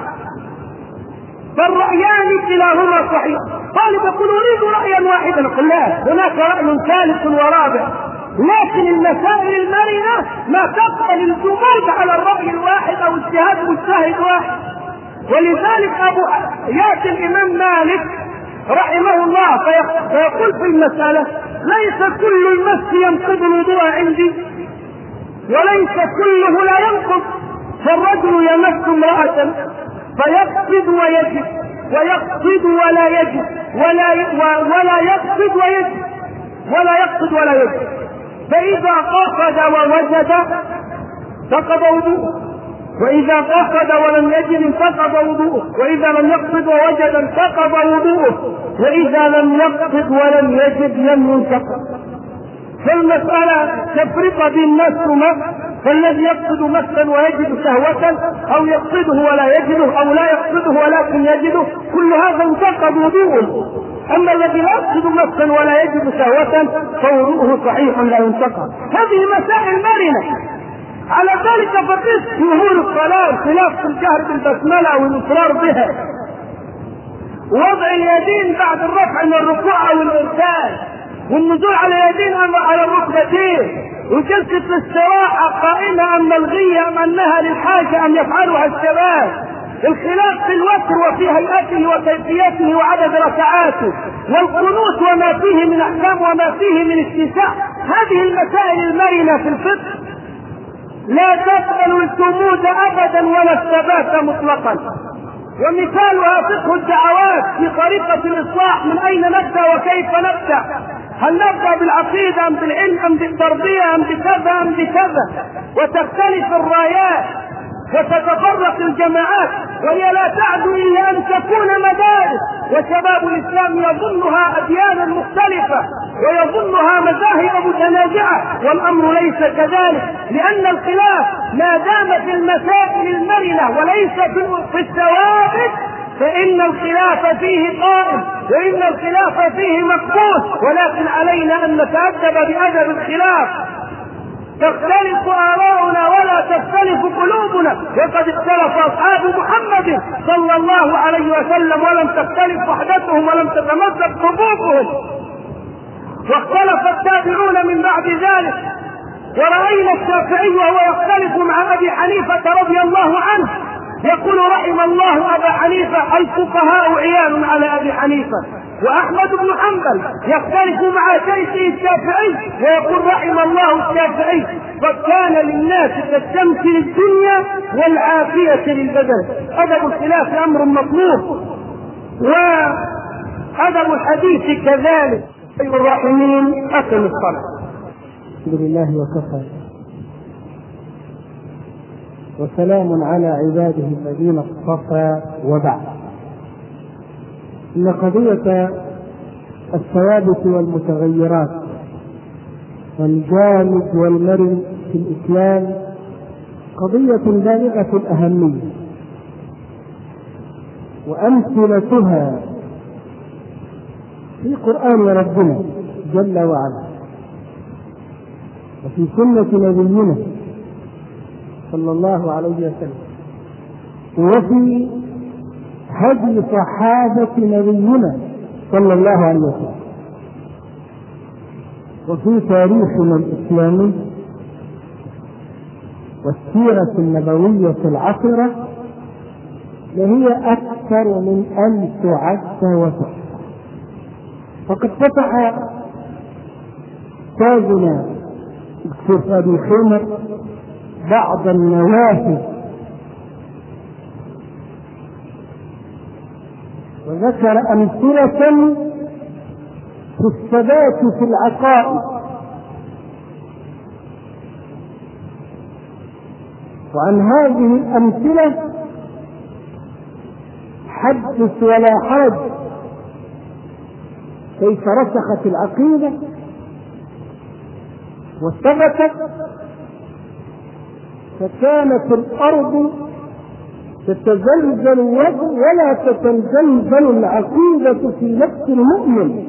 فالرأيان كلاهما صحيح. طالب يقول أريد رأيا واحدا، نقول لا، هناك رأي ثالث ورابع. لكن المسائل المرنة ما تقبل الجمود على الرأي الواحد أو اجتهاد مجتهد واحد. ولذلك أبو يأتي الإمام مالك رحمه الله فيقول في المسألة ليس كل المس ينقض الوضوء عندي، وليس كله لا ينقض. فالرجل يمس امرأة فيقصد ويجب، ويقصد ولا يجب، ولا ولا يقصد ويجب، ولا يقصد ولا يجب. فإذا قصد ووجد فقد وضوءه، وإذا قصد ولم يجد انتقض وضوءه، وإذا لم يقصد ووجد انتقض وضوءه، وإذا لم يقصد ولم يجد لم ينتقض. فالمسألة تفرق بين مسهما، فالذي يقصد مسا ويجد شهوة، أو يقصده ولا يجده، أو لا يقصده ولكن يجده، كل هذا انتقض وضوءه. أما الذي لا يقصد مسا ولا يجد شهوة فوضوءه صحيح لا ينتقض. هذه مسائل مرنة. على ذلك فقس ظهور الصلاة خلاف في الجهر بالبسملة والإصرار بها، وضع اليدين بعد الرفع من الركوع أو الإرسال، والنزول على اليدين أم على الركبتين، وجلسة الاستراحة قائمة أم ملغية أم أنها للحاجة أم يفعلها الشباب، الخلاف في الوتر وفي هيئته وكيفيته وعدد ركعاته، والقنوت وما فيه من أحكام وما فيه من استيساع. هذه المسائل المرنة في الفقه لا تقبل الجمود أبدا ولا الثبات مطلقا. ومثالها فقه الدعوات في طريقة الإصلاح، من أين نبدأ وكيف نبدأ، هل نبدأ بالعقيدة أم بالعلم أم بالتربية أم بكذا أم بكذا، وتختلف الرايات وتتفرق الجماعات، وهي لا تعدو إلا أن تكون مدارس، وشباب الإسلام يظنها أديانا مختلفة ويظنها مذاهب متنازعة، والأمر ليس كذلك، لأن الخلاف ما دام في المسائل المرنة وليس في الثوابت فإن الخلاف فيه قائم، وإن الخلاف فيه مقبول، ولكن علينا أن نتأدب بأدب الخلاف. تختلف آراؤنا ولا تختلف قلوبنا، وقد اختلف أصحاب محمد صلى الله عليه وسلم ولم تختلف وحدتهم ولم تتمزق صفوفهم، واختلف التابعون من بعد ذلك. ورأينا الشافعي وهو يختلف مع أبي حنيفة رضي الله عنه، يقول رحم الله أبا حنيفة الفقهاء عيال على أبي حنيفة. وأحمد بن حنبل يختلف مع شيخه الشافعي ويقول رحم الله الشافعي، فكان للناس كالشمس للدنيا والعافية للبدن. أدب الخلاف أمر مطلوب، وأدب الحديث كذلك. أيها الراحمين أقم الصلاة. الحمد لله وكفى، وسلام على عباده الذين اصطفى، وبعد. إن قضية الثوابت والمتغيرات والجامد والمرن في الإسلام قضية بالغة الأهمية، وأمثلتها في قرآن ربنا جل وعلا وفي سنة نبينا صلى الله عليه وسلم وفي هدي صحابة نبينا صلى الله عليه وسلم وفي تاريخنا الإسلامي والسيرة النبوية العطرة، وهي أكثر من أن تعد وتحصى. فقد فتح تاجنا الشيخ أبي خمر بعض النوافذ وذكر أمثلة في الثبات في العقائد، وعن هذه الأمثلة حدث ولا حرج كيف رسخت العقيدة وثبتت، فكانت الأرض تتزلزل ولا تتزلزل العقيدة في نفس المؤمن،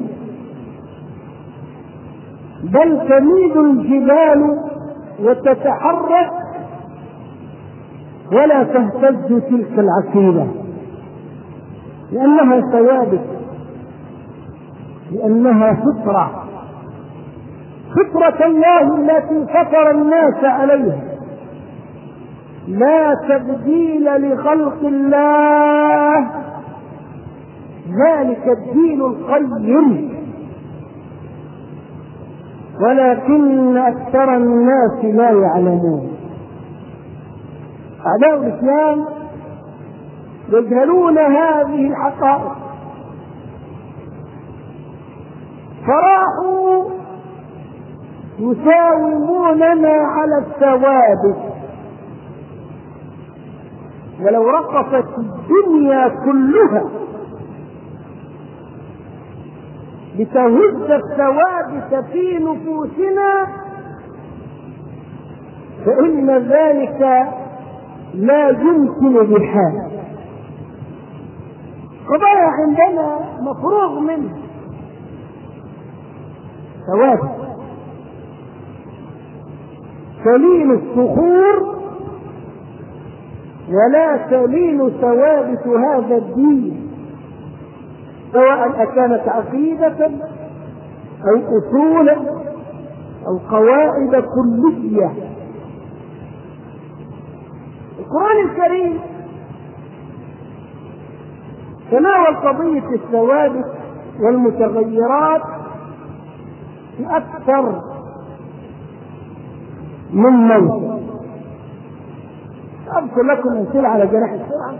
بل تميل الجبال وتتحرك ولا تهتز تلك العقيدة، لأنها ثوابت، لأنها فطرة فطرة الله التي فطر الناس عليها، لا تبديل لخلق الله، ذلك الدين القيم، ولكن أكثر الناس لا يعلمون. أعداء الإسلام يجهلون هذه الحقائق، فراحوا يساوموننا على الثوابت، ولو رقصت الدنيا كلها لتهز الثوابت في نفوسنا فإن ذلك لا يمكن بحال. قضايا عندنا مفروغ منه ثوابت، تلين الصخور ولا تلين ثوابت هذا الدين، سواء أكانت عقيدة أو أصولا أو قواعد كلية. القرآن الكريم تناول قضية الثوابت والمتغيرات في أكثر من موضع. أذكر لكم أمثلة على جناح السرعة.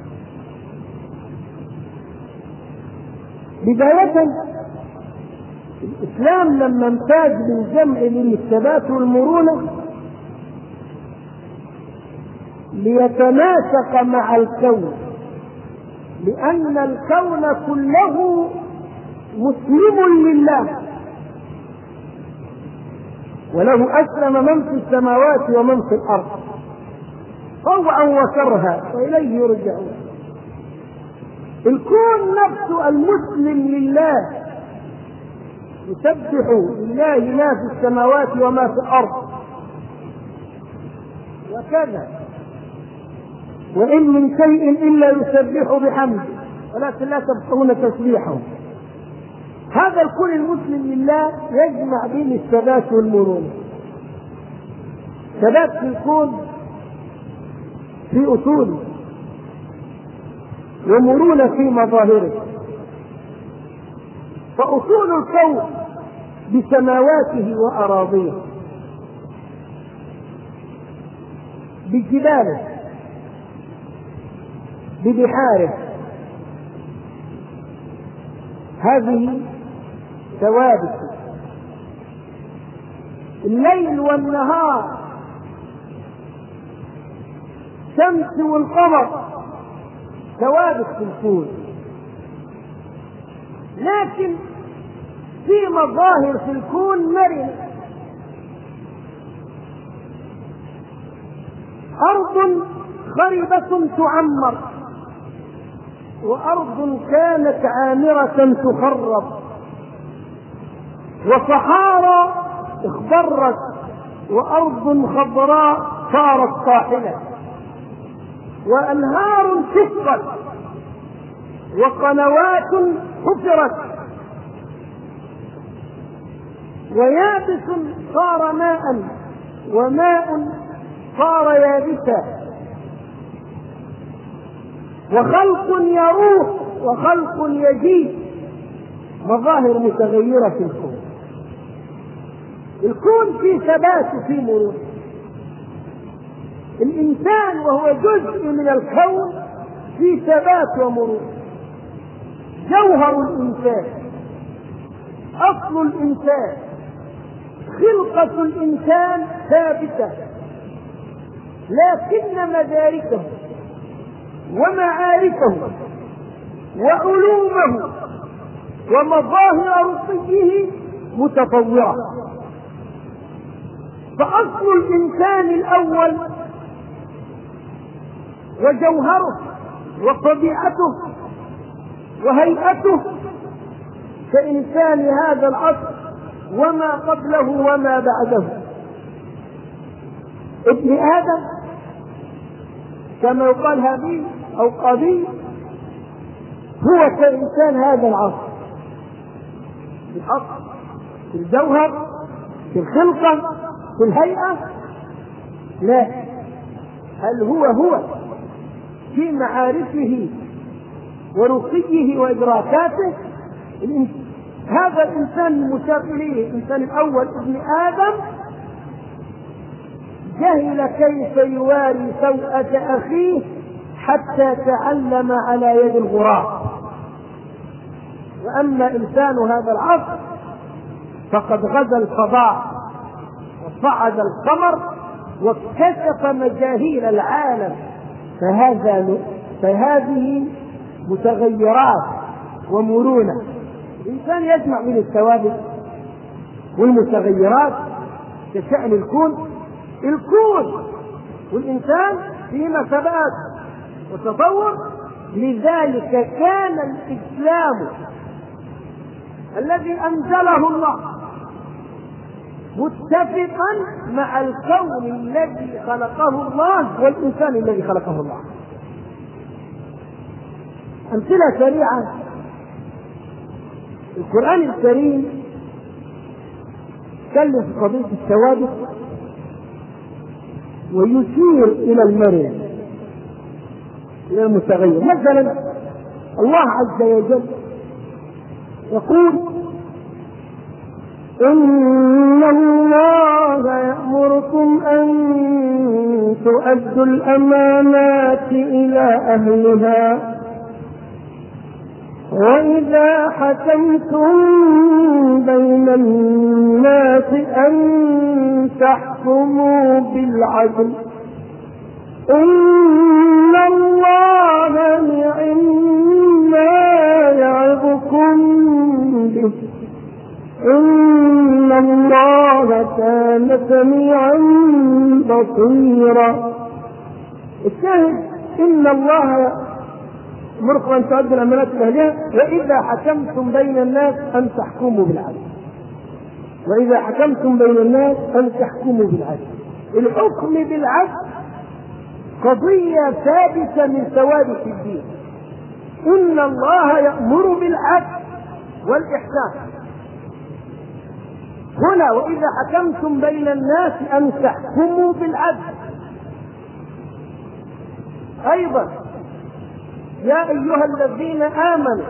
بداية الإسلام لما امتاز بالجمع بين الثبات والمرونة ليتناسق مع الكون، لأن الكون كله مسلم لله، وله أسلم من في السماوات ومن في الأرض طوعا وكرها وإليه يرجعون. الكون نفسه المسلم لله، يسبح لله ما في السماوات وما في الأرض، وكذا وإن من شيء إلا يسبح بحمده ولكن لا تبصرون تسبيحه. هذا الكون المسلم لله يجمع بين الثبات والمرونة، ثبات في الكون في أصوله، ومرونة في مظاهره. فأصول الكون بسماواته وأراضيه، بجباله، ببحاره، هذه ثوابت. الليل والنهار، الشمس والقمر، ثوابت في الكون. لكن في مظاهر في الكون مرنة. أرض خربة تعمر، وأرض كانت عامرة تخرب، وصحارى اخضرت، وأرض خضراء صارت طاحنة، وأنهار شقت، وقنوات حفرت، ويابس صار ماء، وماء صار يابسا، وخلق يروح وخلق يجيء. مظاهر متغيرة في الكون. الكون في ثبات وفي مرور. الإنسان وهو جزء من الكون في ثبات ومرور. جوهر الإنسان، أصل الإنسان، خلقة الإنسان ثابتة، لكن مداركه ومعارفه وعلومه ومظاهر رقيه متطورة. فأصل الإنسان الأول وجوهره وطبيعته وهيئته كإنسان هذا العصر وما قبله وما بعده. ابن آدم كما يقال هابيل أو قابيل هو كإنسان هذا العصر، في الأصل، في الجوهر، في الخلقة، في الهيئة. لا، هل هو هو في معارفه ورقيه وإدراكاته؟ هذا الإنسان المشار إليه الإنسان الأول ابن آدم جهل كيف يواري سوءة أخيه حتى تعلم على يد الغراب. وأما إنسان هذا العصر فقد غزا الفضاء وصعد القمر واكتشف مجاهيل العالم. فهذا فهذه متغيرات ومرونة. الإنسان يجمع من الثوابت والمتغيرات كشأن الكون. الكون والإنسان فيما ثبات وتطور. لذلك كان الإسلام الذي أنزله الله متفقا مع الكون الذي خلقه الله والإنسان الذي خلقه الله. أمثلة سريعة. القرآن الكريم تكلم في قضية الثوابت ويشير إلى المرء إلى المتغير. مثلا الله عز وجل يقول إن الله يأمركم أن تؤدوا الأمانات إلى أهلها وإذا حكمتم بين الناس أن تحكموا بالعدل إن الله نعم ما يعظكم به إن الله كان سميعا بصيرا. الشاهد إن الله يأمركم أن تؤدوا الأمانات إلى أهلها وإذا حكمتم بين الناس أن تحكموا بالعدل. وإذا حكمتم بين الناس أن تحكموا بالعدل. الحكم بالعدل قضية ثابتة من ثوابت الدين. إن الله يأمر بالعدل والإحسان. هنا وإذا حكمتم بين الناس أن تحكموا بالعدل. أيضا يا أيها الذين آمنوا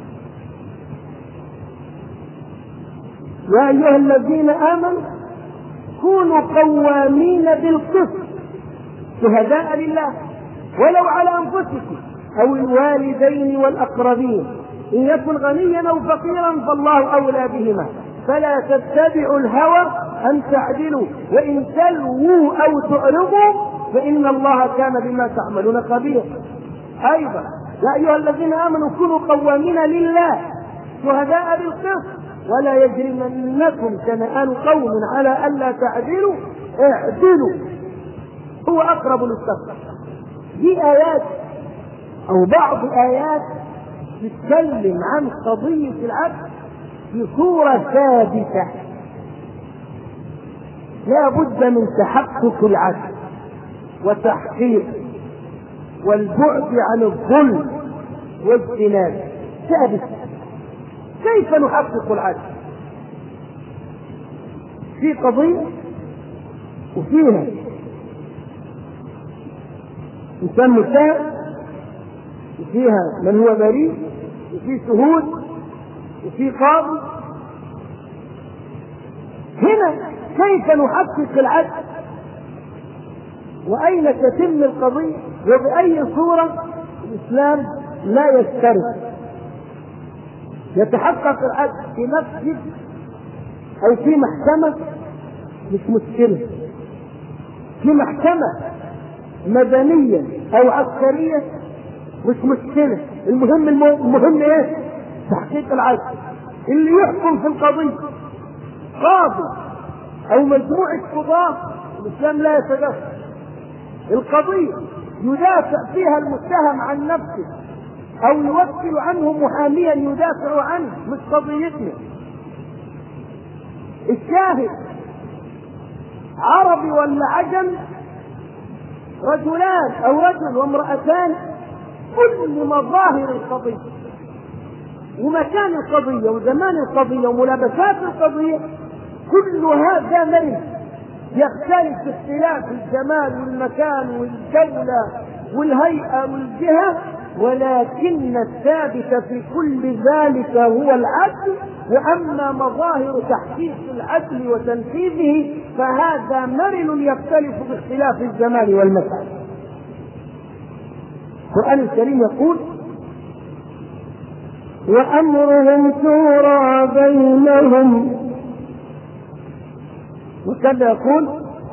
يا أيها الذين آمنوا كونوا قوامين بالقسط شهداء لله ولو على أنفسكم أو الوالدين والأقربين إن يكن غنيا أو فقيرا فالله أولى بهما فلا تتبعوا الهوى أن تعدلوا وإن تلووا أو تعرضوا فإن الله كان بما تعملون خبيرا. أيضا يا أيها الذين آمنوا كونوا قوامين لله شهداء بالقسط ولا يجرمنكم شنآن قوم على ألا تعدلوا اعدلوا هو أقرب للتقوى. دي آيات أو بعض آيات تتكلم عن قضية العدل بصورة ثابتة، لا بد من تحقق العدل وتحقيق والبعد عن الظلم واجتنابه ثابت. كيف نحقق العدل؟ في قضية وفيها إنسان متهم وفيها من هو بريء وفي شهود وفي قاضي. هنا كيف نحقق العدل وأين تتم القضية وبأي صورة؟ الإسلام لا يشترط. يتحقق العدل في مسجد أو في محكمة مش مشكلة، في محكمة مدنية أو عسكرية مش مشكلة. المهم المهم ايه؟ تحقيق العدل. اللي يحكم في القضية قاضي أو مجموعة قضاة الإسلام لا يتدخل. القضية يدافع فيها المتهم عن نفسه أو يوكل عنه محاميا يدافع عنه، مش قضيتنا. الشاهد عربي ولا عجم، رجلان أو رجل وامرأتان، كل مظاهر القضية ومكان القضية وزمان القضية وملابسات القضية كل هذا مرن يختلف باختلاف الزمان والمكان والدولة والهيئة والجهة، ولكن الثابت في كل ذلك هو العدل. وأما مظاهر تحقيق العدل وتنفيذه فهذا مرن يختلف باختلاف الزمان والمكان. القرآن الكريم يقول: وأمرهم شورى بينهم، وكذا يقول: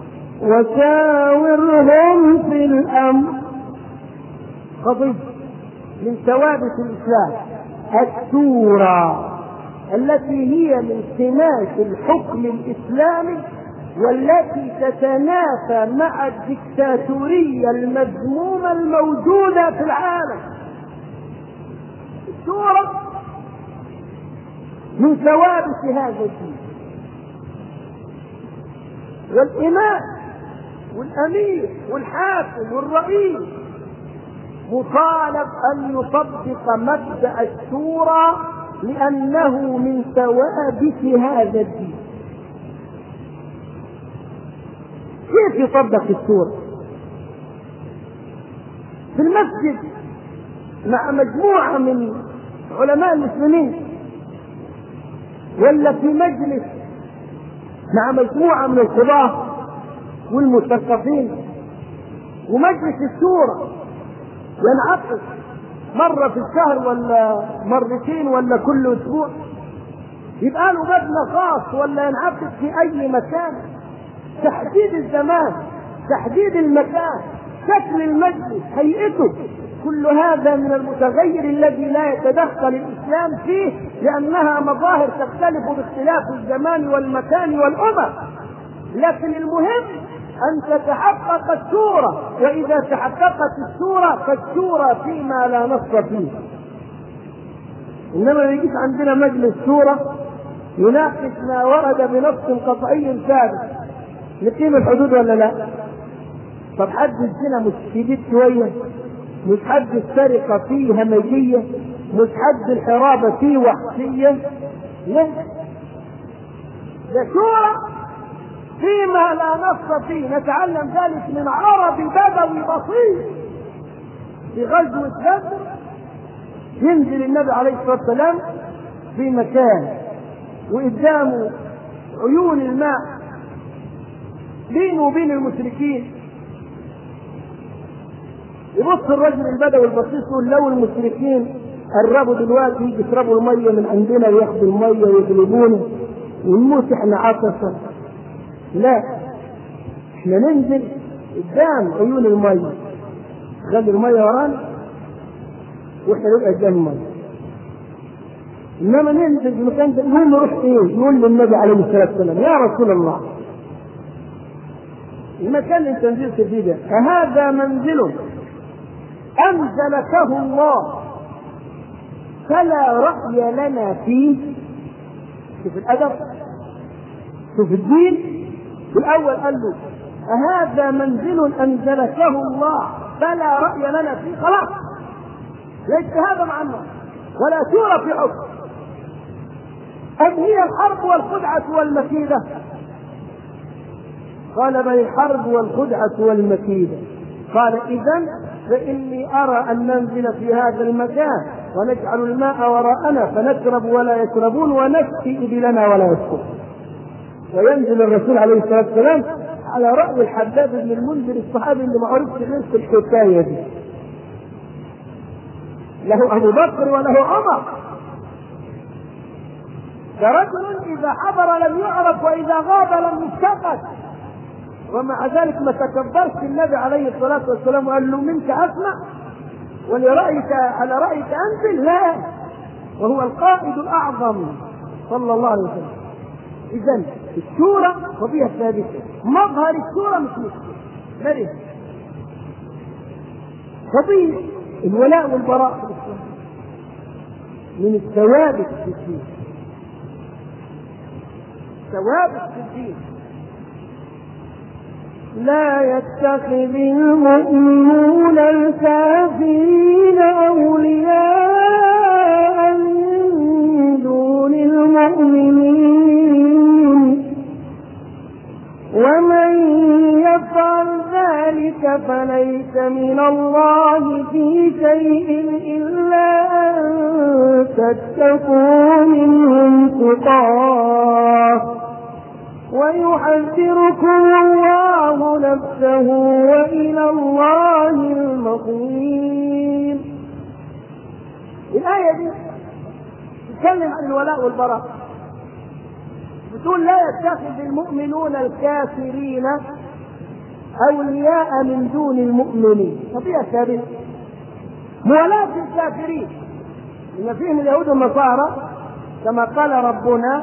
وشاورهم في الأمر. قضية من ثوابت الإسلام الشورى التي هي من سمات الحكم الإسلامي والتي تتنافى مع الدكتاتورية المذمومة الموجودة في العالم. الشورى من ثوابت هذا الدين. والإمام والأمير والحاكم والرئيس مطالب أن يطبق مبدأ الشورى لأنه من ثوابت هذا الدين. كيف يطبق الشورى؟ في المسجد مع مجموعة من علماء المسلمين، ولا في مجلس مع مجموعة من القضاة والمثقفين؟ ومجلس الشورى ينعقد مرة في الشهر ولا مرتين ولا كل أسبوع؟ يبقى له مبنى خاص ولا ينعقد في أي مكان؟ تحديد الزمان، تحديد المكان، شكل المجلس، هيئته، كل هذا من المتغير الذي لا يتدخل الإسلام فيه، لأنها مظاهر تختلف باختلاف الزمان والمكان والأمم. لكن المهم أن تتحقق الشورى، وإذا تحققت الشورى فالشورى فيما لا نص فيه. إنما يجيش عندنا مجلس شورى يناقش ما ورد بنص قطعي ثابت، نقيم الحدود ولا لا؟ طب حد الزنا مش شديد شوية؟ مش حد السرقة فيه همجية؟ مش حد الحرابة فيه وحشية؟ لا، ده شورى فيما لا نص فيه. نتعلم ذلك من عربي بدوي بسيط. في غزوة بدر ينزل النبي عليه الصلاة والسلام في مكان وقدامه عيون الماء بينه وبين المشركين. يبص الرجل البدوي البسيط يقول: لو المشركين قربوا دلوقتي يجي يشربوا المية من عندنا وياخدوا المية ويقلبونا ونموت احنا عطشا. لا، احنا ننزل قدام عيون المية، خلي المية ورانا واحنا نبقى قدام المية. انما ننزل في مكان ده يقول نروح ايه؟ يقول للنبي عليه الصلاه والسلام يا رسول الله المكان اللي انت نزلت فيه ده أهذا منزل أنزلته الله فلا رأي لنا فيه؟ شوف الأدب، شوف الدين. في الأول قال له أهذا منزل أنزلته الله فلا رأي لنا فيه؟ خلاص لا اجتهاد مع النص ولا سورة في حكم. أم هي الحرب والخدعة والمكيدة؟ قال بل الحرب والخدعة والمكيدة. قال إذن فإني أرى أن ننزل في هذا المكان ونجعل الماء وراءنا فنشرب ولا يشربون ونسقي إبلنا ولا يسقون. وينزل الرسول عليه الصلاة والسلام على رأي الحباب بن المنذر الصحابي اللي ما عرفش غير في الحكاية دي، له أبو بكر وله عمر. فرجل إذا حضر لم يعرف وإذا غاب لم يفتقد، ومع ذلك ما تكبرش النبي عليه الصلاة والسلام وقال له منك أسمع ولرأيك على رأيك أنزل، لا، وهو القائد الأعظم صلى الله عليه وسلم. إذن الشورى قضية ثابتة، مظهر الشورى مش مشكلة، مرض قضية الولاء والبراء في الإسلام من الثوابت في الدين، ثوابت في الدين. لا يتخذ المؤمنون الكافرين أولياء من دون المؤمنين ومن يفعل ذلك فليس من الله في شيء إلا أن تتقوا منهم تقاه ويحذركم الله نفسه وإلى الله المصير. الآية دي تتكلم عن الولاء والبراء، بتقول لا يتخذ المؤمنون الكافرين أولياء من دون المؤمنين. قضية ثابتة، موالاة الكافرين إن فيهم اليهود والنصارى كما قال ربنا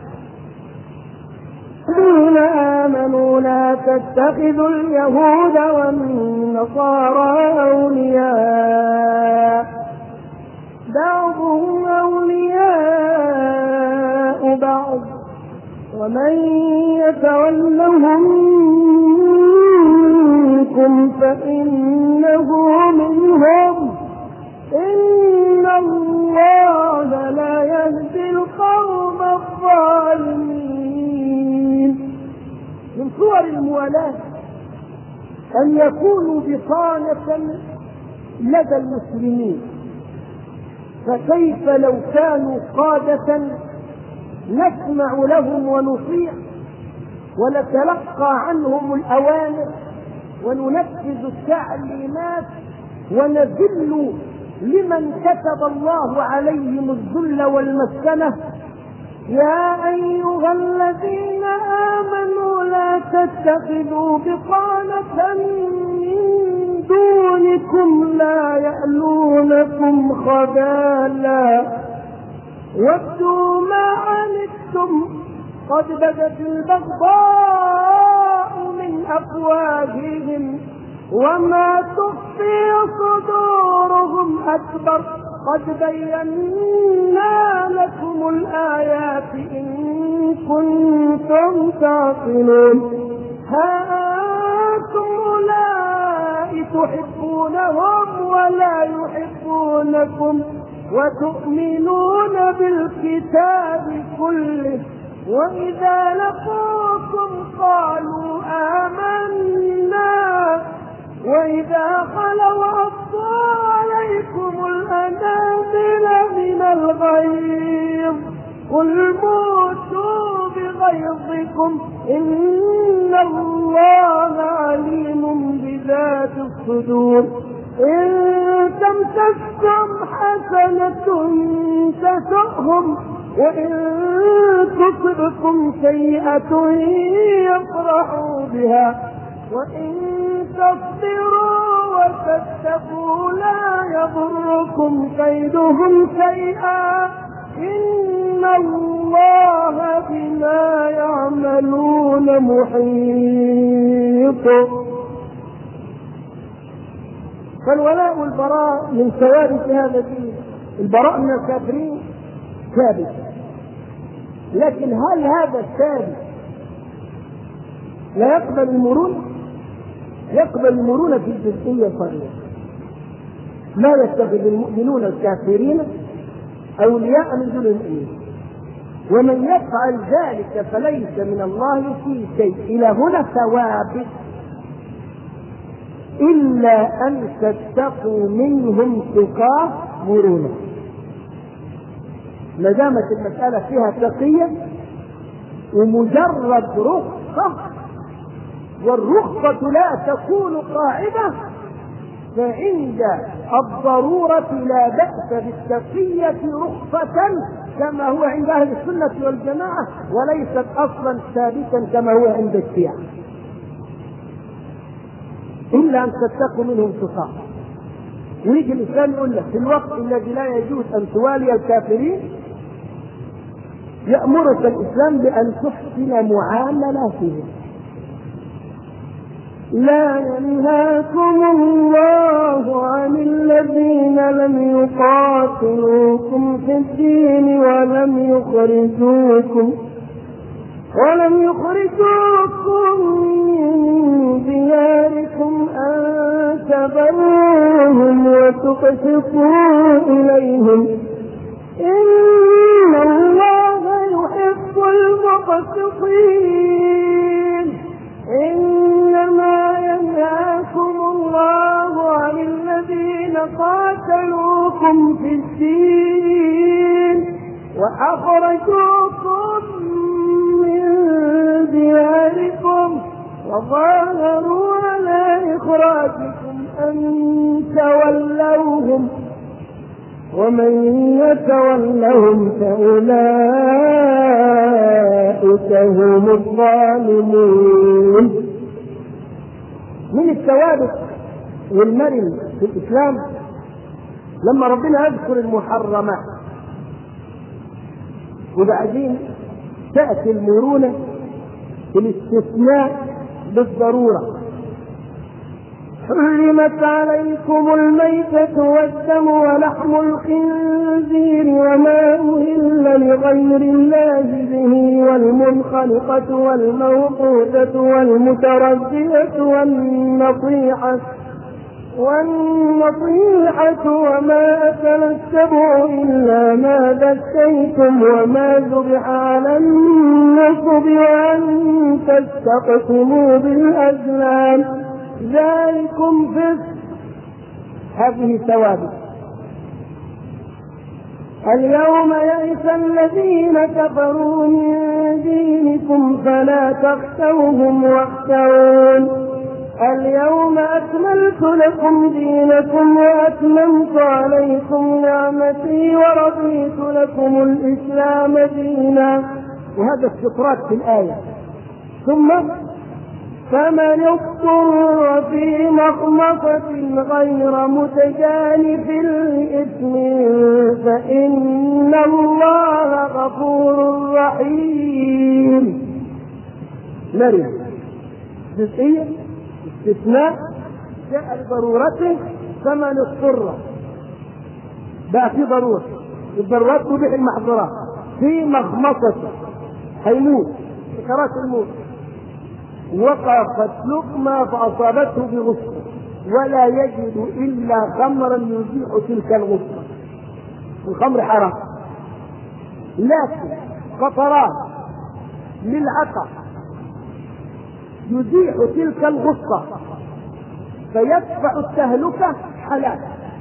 الذين آمنوا لا تتخذوا اليهود والنصارى أولياء بعضهم أولياء بعض ومن يتولهم منكم فإنه منهم إن الله لا يهدي القوم الظالمين. من صور الموالاة أن يكونوا بطانة لدى المسلمين، فكيف لو كانوا قادة نسمع لهم ونطيع ونتلقى عنهم الأوامر وننفذ التعليمات ونذل لمن كتب الله عليهم الذل والمسكنة. يا أيها الذين آمنوا لا تتخذوا بطانة من دونكم لا يألونكم خبالا ودوا ما عنتم قد بدت البغضاء من أفواههم وما تخفي صدورهم أكبر قد بينا لكم الآيات إن كنتم تعقلون. ها أنتم أولئك تحبونهم ولا يحبونكم وتؤمنون بالكتاب كله وإذا لقوكم قالوا آمنا وإذا خلوا عضوا عليكم الأنامل من الغيظ قل موتوا بغيظكم إن الله عليم بذات الصدور. إن تمسكم حسنة تسؤهم وإن تصبكم سيئة يفرحوا بها وإن تصبروا وتتقوا لا يضركم كيدهم شيئا إن الله بما يعملون محيط. فالولاء والبراء من ثوابت هذا الدين، البراء من الكافرين ثابت، لكن هل هذا الثابت لا يقبل المرونة؟ يقبل المرونة في الجزئية الصغيرة. لا يتخذ المؤمنون الكافرين أولياء من دون المؤمنين، ومن يفعل ذلك فليس من الله في شيء. إلى هنا ثوابت، إلا أن تتقوا منهم تقاه مرونة. ما دامت المسألة فيها تقية ومجرد رخصة، والرخصة لا تكون قاعدة، فعند الضرورة لا بأس بالتقية رخصة كما هو عند أهل السنة والجماعة، وليست أصلا ثابتا كما هو عند الشيعة، إلا أن تتقوا منهم تقاه. ويجي الإسلام يقول لك في الوقت الذي لا يجوز أن توالي الكافرين يأمرك الإسلام بأن تحسن معاملاتهم. لا ينهاكم الله عن الذين لم يقاتلوكم في الدين ولم يخرجوكم ولم يخرجوكم من دياركم أن تبروهم وتقسطوا إليهم إن الله يحب المقسطين. إنما ينهاكم الله عن الذين قاتلوكم في الدين وأخرجوكم من دياركم وظاهروا على إخراجكم أن تولوهم ومن يتولهم فأولئك هم الظالمون. من الثوابت والمرن في الإسلام لما ربنا يذكر المحرمات وبعدين تأتي المرونة في الاستثناء بالضرورة. حرمت عليكم الميتة والدم ولحم الخنزير وما أهل لغير الله به والمنخنقة والموقوذة والمتردية والنطيحة والنطيحة وما أكل السبع إلا ما ذكيتم وما ذبح على النصب وأن تستقسموا بالأزلام ذلكم فسق. هذه ثوابت. اليوم يئس الذين كفروا من دينكم فلا تخشوهم واخشون اليوم أكملت لكم دينكم وأتممت عليكم نعمتي ورضيت لكم الإسلام دينا. وهذا استطراد في الآية. ثم فمن اضطر في مخمصة غير متجانف لإثم فإن الله غفور رحيم. مريم جزئية استثناء جاء لضرورته. فمن اضطر بقى في ضرورة، الضرورات تبيح المحظورات. في مخمصة هيموت سكرات الموت وقفت لقمة فأصابته بغصة ولا يجد إلا خمرا يزيح تلك الغصة. الخمر حرام، لكن قطرات للعقل يزيح تلك الغصة فيدفع التهلكة حلال.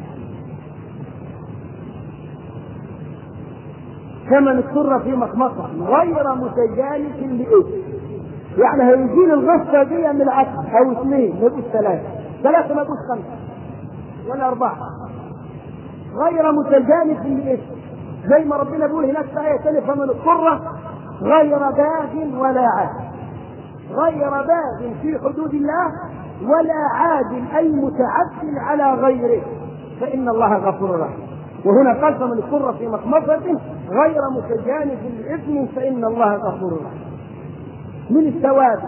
كمن اضطر في مخمصة غير متجانف لإثم، يعني هيزيل الغصة دي من العقل أو اثنين ما يبقوش ثلاثة، ثلاثة ما يبقوش خمسة ولا أربعة. غير متجانف لإثم زي ما ربنا بيقول هناك في آية ثانية فمن اضطر غير باغ ولا عاد. غير باغ في حدود الله ولا عاد أي متعد على غيره فإن الله غفور رحيم. وهنا قال فمن اضطر في مخمصة غير متجانف لإثم فإن الله غفور رحيم. من الثوابت: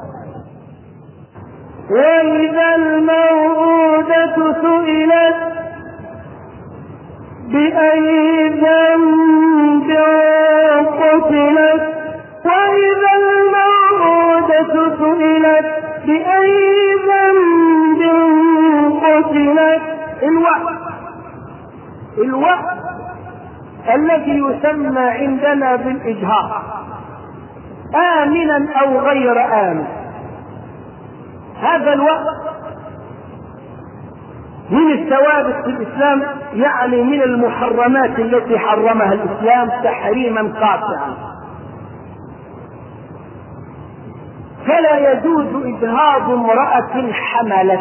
وإذا الموءودة سئلت بأي ذنب قتلت وإذا الموءودة سئلت بأي ذنب قتلت. الوحي الوحي الذي يسمى عندنا بالإجهاض، آمنا أو غير آمن، هذا الوحي من الثوابت في الإسلام، يعني من المحرمات التي حرمها الإسلام تحريما قاطعا. فلا يجوز إجهاض امرأة حملت،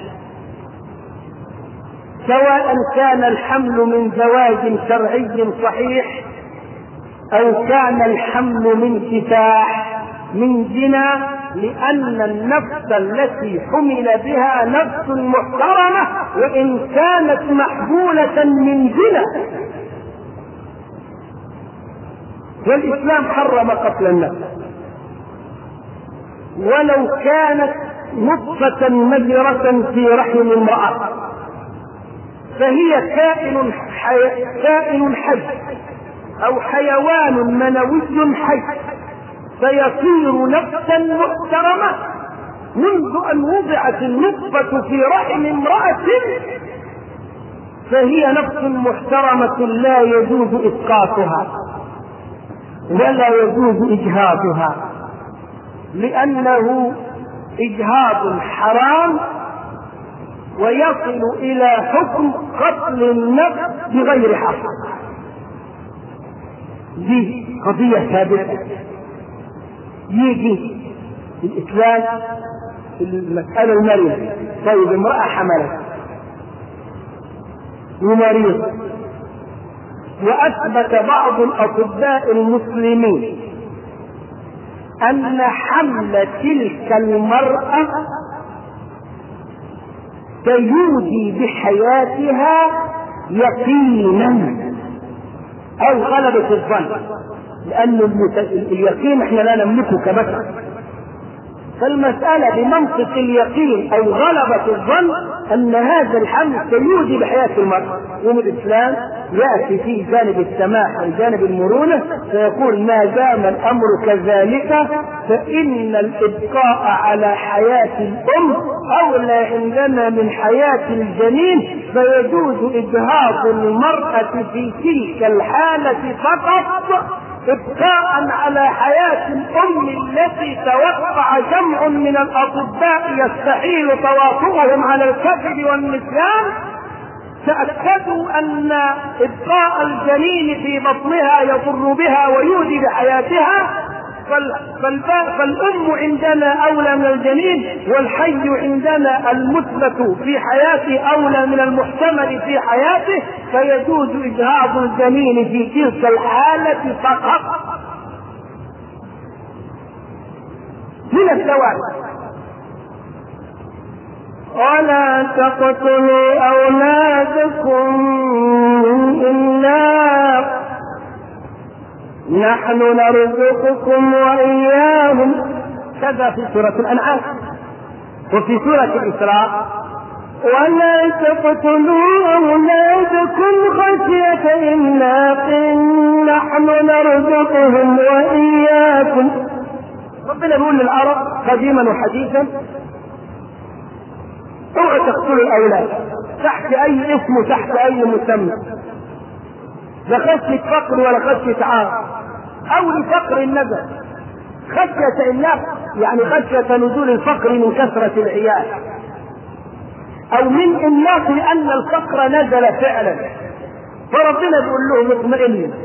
سواء كان الحمل من زواج شرعي صحيح أو كان الحمل من كفاح من زنا، لأن النفس التي حمل بها نفس محترمة وإن كانت محمولة من زنا. والإسلام حرم قتل النفس ولو كانت نطفة مجرة في رحم امرأة، فهي كائن حي... كائن حي أو حيوان منوي حي، فيصير نفسا محترمة منذ أن وضعت النطفة في رحم امرأة، فهي نفس محترمة لا يجوز إسقاطها ولا يجوز إجهاضها، لأنه إجهاض حرام ويصل إلى حكم قتل النفس بغير حق. دي قضية ثابتة. يجي الإسلام في المسألة المريض، طيب امرأة حملت ومريض، وأثبت بعض الأطباء المسلمين أن حمل تلك المرأة سيودي بحياتها يقينا أو غلبة الظن، لأن اليقين احنا لا نملكه كبشر، فالمسألة بمنطق اليقين أو غلبة الظن أن هذا الحمل سيودي بحياة المرأة. يوم الإسلام يأتي فيه جانب السماح وجانب المرونة، فيقول ما دام الأمر كذلك فإن الإبقاء على حياة الأم أولى عندنا من حياة الجنين، فيجوز إجهاض المرأة في تلك الحالة فقط ابقاء على حياة الأم التي توقع جمع من الأطباء يستحيل تواطؤهم على الكذب والنسيان، تأكدوا أن إبقاء الجنين في بطنها يضر بها ويؤذي بحياتها، فالأم عندنا أولى من الجنين، والحي عندنا المثبت في حياته أولى من المحتمل في حياته، فيجوز إجهاض الجنين في تلك الحالة فقط. من الثوابت: ولا تقتلوا أولادكم إلا نحن نرزقكم وإياهم، كذا في سورة الأنعام. وفي سورة الإسراء: ولا تقتلوا أولادكم خشية إملاق نحن نرزقهم وإياكم. ربنا يقول للعرب قديما وحديثا: اوعوا تقتلوا الأولاد تحت أي اسم وتحت أي مسمى، لا خشية فقر ولا خشية عار أو لفقر النزل. خشية إملاق يعني خشية نزول الفقر من كثرة العيال، أو من إملاق لأن الفقر نزل فعلا، فربنا يقول لهم اطمئنوا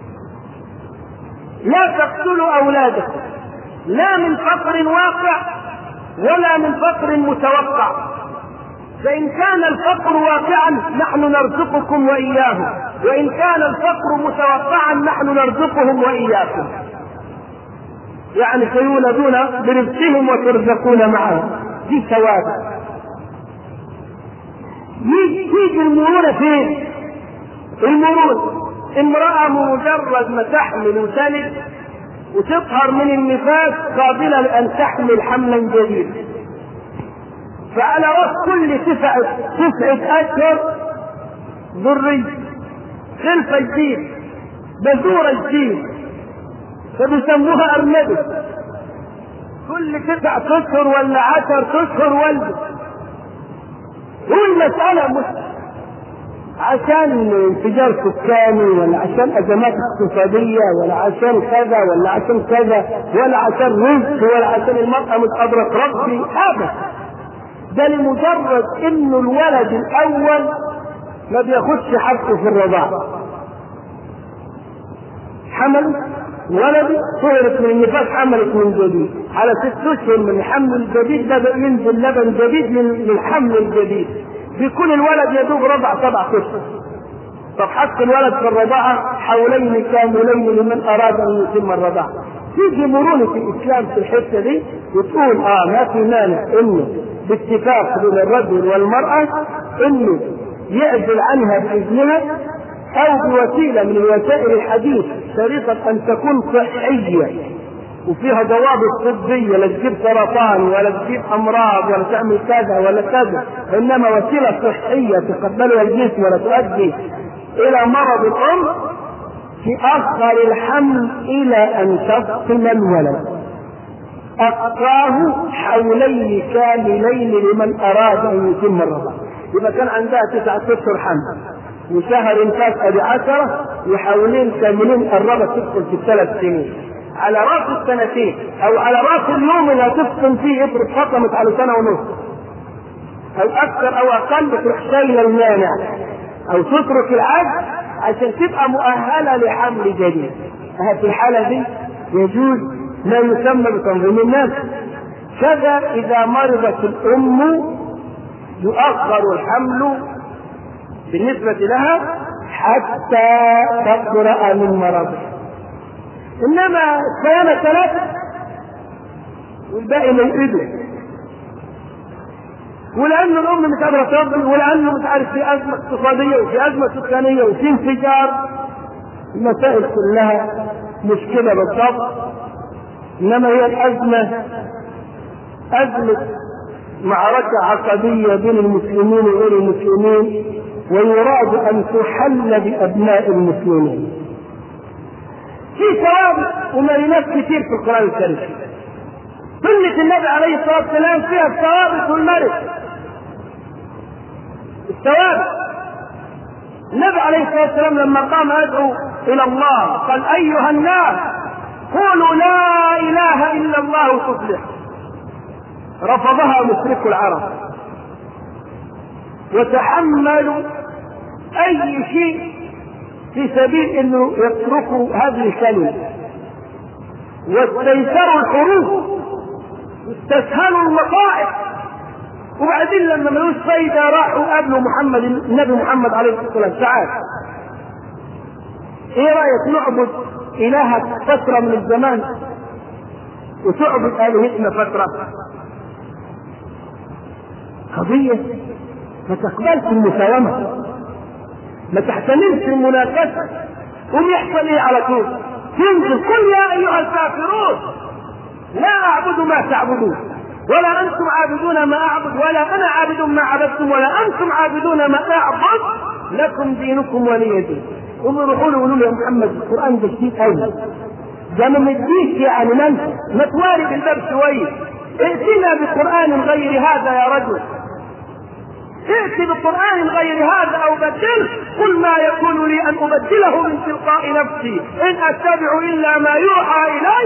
لا تقتلوا أولادكم، لا من فقر واقع ولا من فقر متوقع، فإن كان الفقر واقعا نحن نرزقكم وإياهم، وإن كان الفقر متوقعا نحن نرزقهم وإياكم، يعني سيولدون برزقهم وترزقون معهم. دي ثواب. تيجي المرونة فين؟ المرونة امرأة مجرد ما تحمل وتلد وتطهر من النفاس قابلة لأن تحمل حملا جديدا، فعلى رأس كل تسعة تسعة أشهر ذرية خلفة جديد بذورة جديد، فبيسموها أرنبة. كل تسعة أشهر ولا عشر أشهر ولد. والمسألة مش عشان انفجار سكاني ولا عشان أزمات اقتصادية ولا عشان كذا ولا عشان كذا ولا عشان رزق ولا عشان المرأة مش قادرة تربي أبدا، ده لمجرد إنه الولد الأول ما بياخدش حقه في الرضاعة. حمل ولد صهرت من النفاس حملت من جديد، على ست اشهر من الحمل الجديد ده ينزل لبن جديد من الحمل الجديد، بيكون الولد يدوب رضع سبع اشهر. طب حق الولد في الرضاعة حولين كاملين لمن اراد ان يتم الرضاعة. تيجي مرونة الاسلام في الحتة دي وتقول اه ما في مانع انه باتفاق بين الرجل والمرأة انه يعزل عنها باذنها او بوسيلة من الوسائل الحديث شريطة ان تكون صحية وفيها ضوابط طبية، لا تجيب سرطان ولا تجيب امراض ولا تعمل كذا ولا كذا، انما وسيلة صحية تقبلها الجسم ولا تؤدي الى مرض الام، تأخر الحمل الى ان تفطم الولد، اقصاه حولين كاملين لمن اراد ان يتم الرضاعة. يبقى كان عندها تسعة اشهر حمل وشهر انفاس ادي عشرة وحولين كاملين قربت تدخل في الثلاث سنين، على راس السنتين او على راس اليوم اللي هتفطم فيه افرض فطمت على سنه ونص او اكثر او اقل، بتروح شايله المانع او تترك العجز عشان تبقى مؤهله لحمل جديد. في الحاله دي يجوز ما يسمى بتنظيم الناس. كذا اذا مرضت الام يؤخر الحمل بالنسبة لها حتى تبرأ من مرضه. إنما الصيانة ثلاثة والباقي من إيده، ولأن الأم مش قادرة تربي ولأنه مش عارف في أزمة اقتصادية وفي أزمة سكانية وفي انفجار، المسائل كلها مشكلة بالضبط. إنما هي الأزمة أزمة معركة عقدية بين المسلمين وغير المسلمين، ويراد أن تحل بأبناء المسلمين. في ثوابت ومرينات كتير في القرآن الكريم. سنة النبي عليه الصلاة والسلام فيها الثوابت والمرض. الثوابت النبي عليه الصلاة والسلام لما قام يدعو إلى الله قال أيها الناس قولوا لا إله إلا الله تفلح، رفضها مشركو العرب وتحملوا اي شيء في سبيل انه يتركوا هذه الكلمه، واستيسروا الحروف واستسهلوا المصائب، وبعدين لما ملوش فايده راحوا قابلوا محمد النبي محمد عليه الصلاه والسلام. تعال ايه رايك نعبد الهك فتره من الزمان وتعبد الهتنا فتره؟ قضيه ما تقبلش المساومة، ما تحتملش المناقشة. وبيحصل ايه على طول؟ تنزل قل يا ايها الكافرون لا اعبد ما تعبدون ولا انتم عابدون ما اعبد ولا انا عابد ما عبدتم ولا انتم عابدون ما اعبد لكم دينكم ولي دين. وبيروحوا له يقولوا له يا محمد القران ده كتير قوي، ده ما مديك يعني من ما توارب الباب شويه، ائتنا بقران غير هذا يا رجل، ائت بقرآن غير هذا او بدله، قل ما يكون لي ان ابدله من تلقاء نفسي ان اتبع الا ما يوحى الي.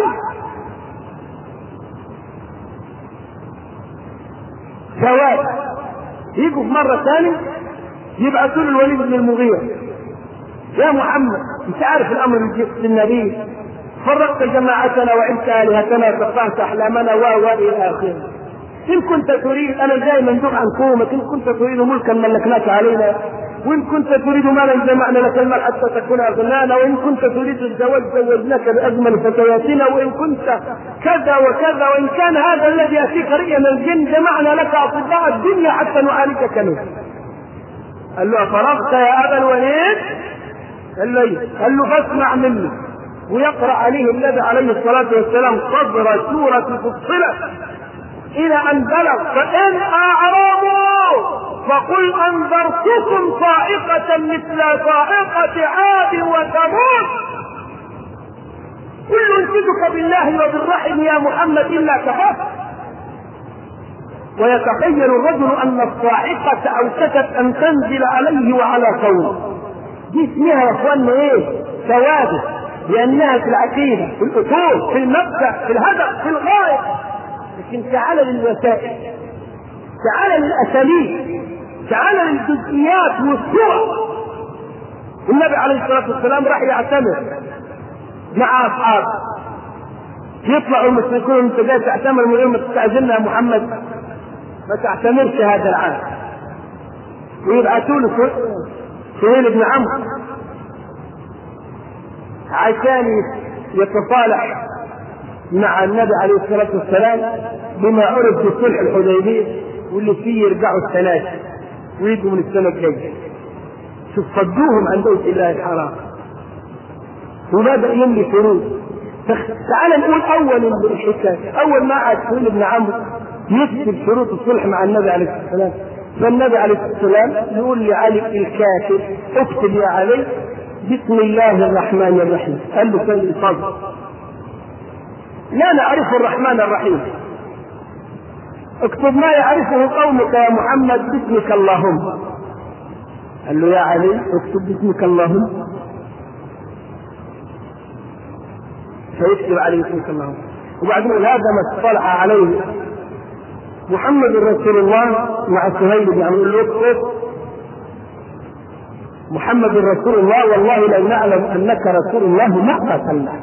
جواب يجوا في مرة ثانية يبعثوا له الوليد بن المغيرة، يا محمد انت عارف الامر من النبي، فرقت جماعتنا وعدت الهتنا وقطعت احلامنا و الى اخره. إن كنت تريد أنا جاي مندوب عن قومك، إن كنت تريد ملكا ملكناك علينا، وإن كنت تريد مالا جمعنا لك المال حتى تكون أغنانا، وإن كنت تريد الزواج زوجناك بأجمل فتياتنا، وإن كنت كذا وكذا، وإن كان هذا الذي يأتيك رئيا الجن جمعنا لك أطباء الدنيا حتى نعالجك منه. قال له فرغت يا أبا الوليد؟ قال له قال له فاسمع مني، ويقرأ عليه النبي عليه الصلاة والسلام صدر سورة فصلت إلى أن بلغ فإن أعرضوا فقل أنذرتكم صاعقة مثل صاعقة عاد وثمود. كل ينشدك بالله وبالرحم يا محمد إلا كفاك. ويتخيل الرجل أن الصاعقة أوشكت أن تنزل عليه وعلى قومه. دي اسمها يا اخوانا ايه؟ ثوابت، لأنها في العقيدة، في الأصول، في المبدأ، في الهدف، في الغاية. لكن تعال للوسائل، تعال للأساليب، تعال للجزئيات والصور. النبي عليه الصلاة والسلام راح يعتمر مع أصحابه، يطلعوا المشركون انت جاي تعتمر من غير ما تستأذننا يا محمد، ما تعتمرش هذا العام. ويبعثوا له سهيل بن عمرو عشان يتصالح مع النبي عليه الصلاة والسلام بما عرف في صلح الحديبية، واللي فيه يرجعوا الثلاثة ويجوا من السنة الجاية. شوف صدوهم عن بيت الله الحرام وبدأ يملي شروط. تعال نقول أول الحكاية، أول ما عاد سهيل بن عمرو يكتب شروط الصلح مع النبي عليه الصلاة والسلام، فالنبي عليه الصلاة والسلام يقول لعلي الكاتب اكتب يا علي بسم الله الرحمن الرحيم. قال له سيد الفضل لا نعرف الرحمن الرحيم، اكتب ما يعرفه قومك يا محمد باسمك اللهم. قال له يا علي اكتب باسمك اللهم، فيكتب عليه باسمك اللهم. وبعدين هذا ما اصطلح عليه محمد رسول الله مع سهيل بن عمرو. اكتب محمد رسول الله والله لو نعلم انك رسول الله ما قتلناك.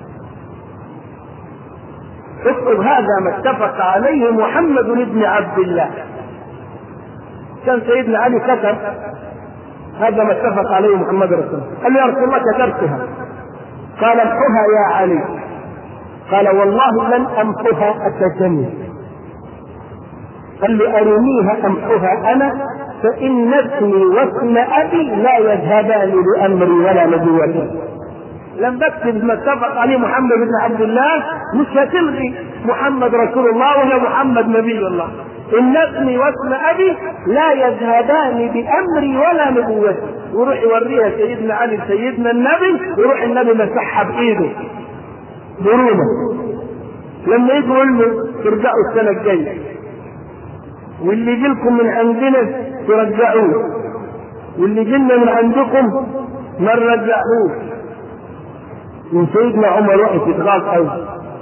اكتب هذا ما اتفق عليه محمد بن عبد الله. كان سيدنا علي كتب هذا ما اتفق عليه محمد رسول الله. قال له يا رسول الله كتبتها. قال امحها يا علي. قال والله لن امحها اتجنن. قال لي ارنيها امحها انا فان اسمي واسم ابي لا يذهبان بامري ولا نبوتي. لم بكتب ما اتفق عليه محمد بن عبد الله مش هتلغي محمد رسول الله ولا محمد نبي الله. ان اسمي واسم ابي لا يذهبان بامري ولا نبوتي. وروح يوريها سيدنا علي سيدنا النبي، وروح النبي مسحها بايده برونه. لما يجي يقول له ترجعوا السنه الجايه، واللي يجي لكم من عندنا ترجعوه، واللي جينا من عندكم ما نرجعوه. وسيدنا عمر وقف يتغاظ قوي،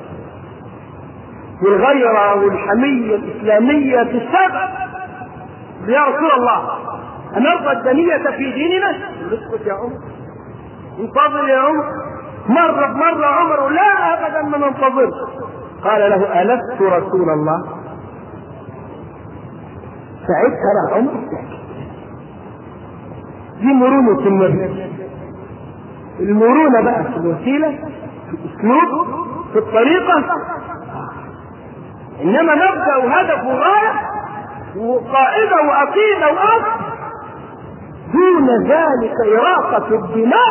والغيرة والحمية الإسلامية في الشرع. يا رسول الله أنرضى الدنية في ديننا؟ اسكت يا عمر، انتظر يا عمر. مرة بمرة عمر لا أبدا ما ننتظر. قال له ألست رسول الله؟ ساعتها راح عمر. دي مرونة النبي، المرونة بقى في الوسيلة، في الأسلوب، في الطريقة. إنما نبدأ وهدف وغاية وقاعدة وعقيدة وأصل، دون ذلك إراقة الدماء.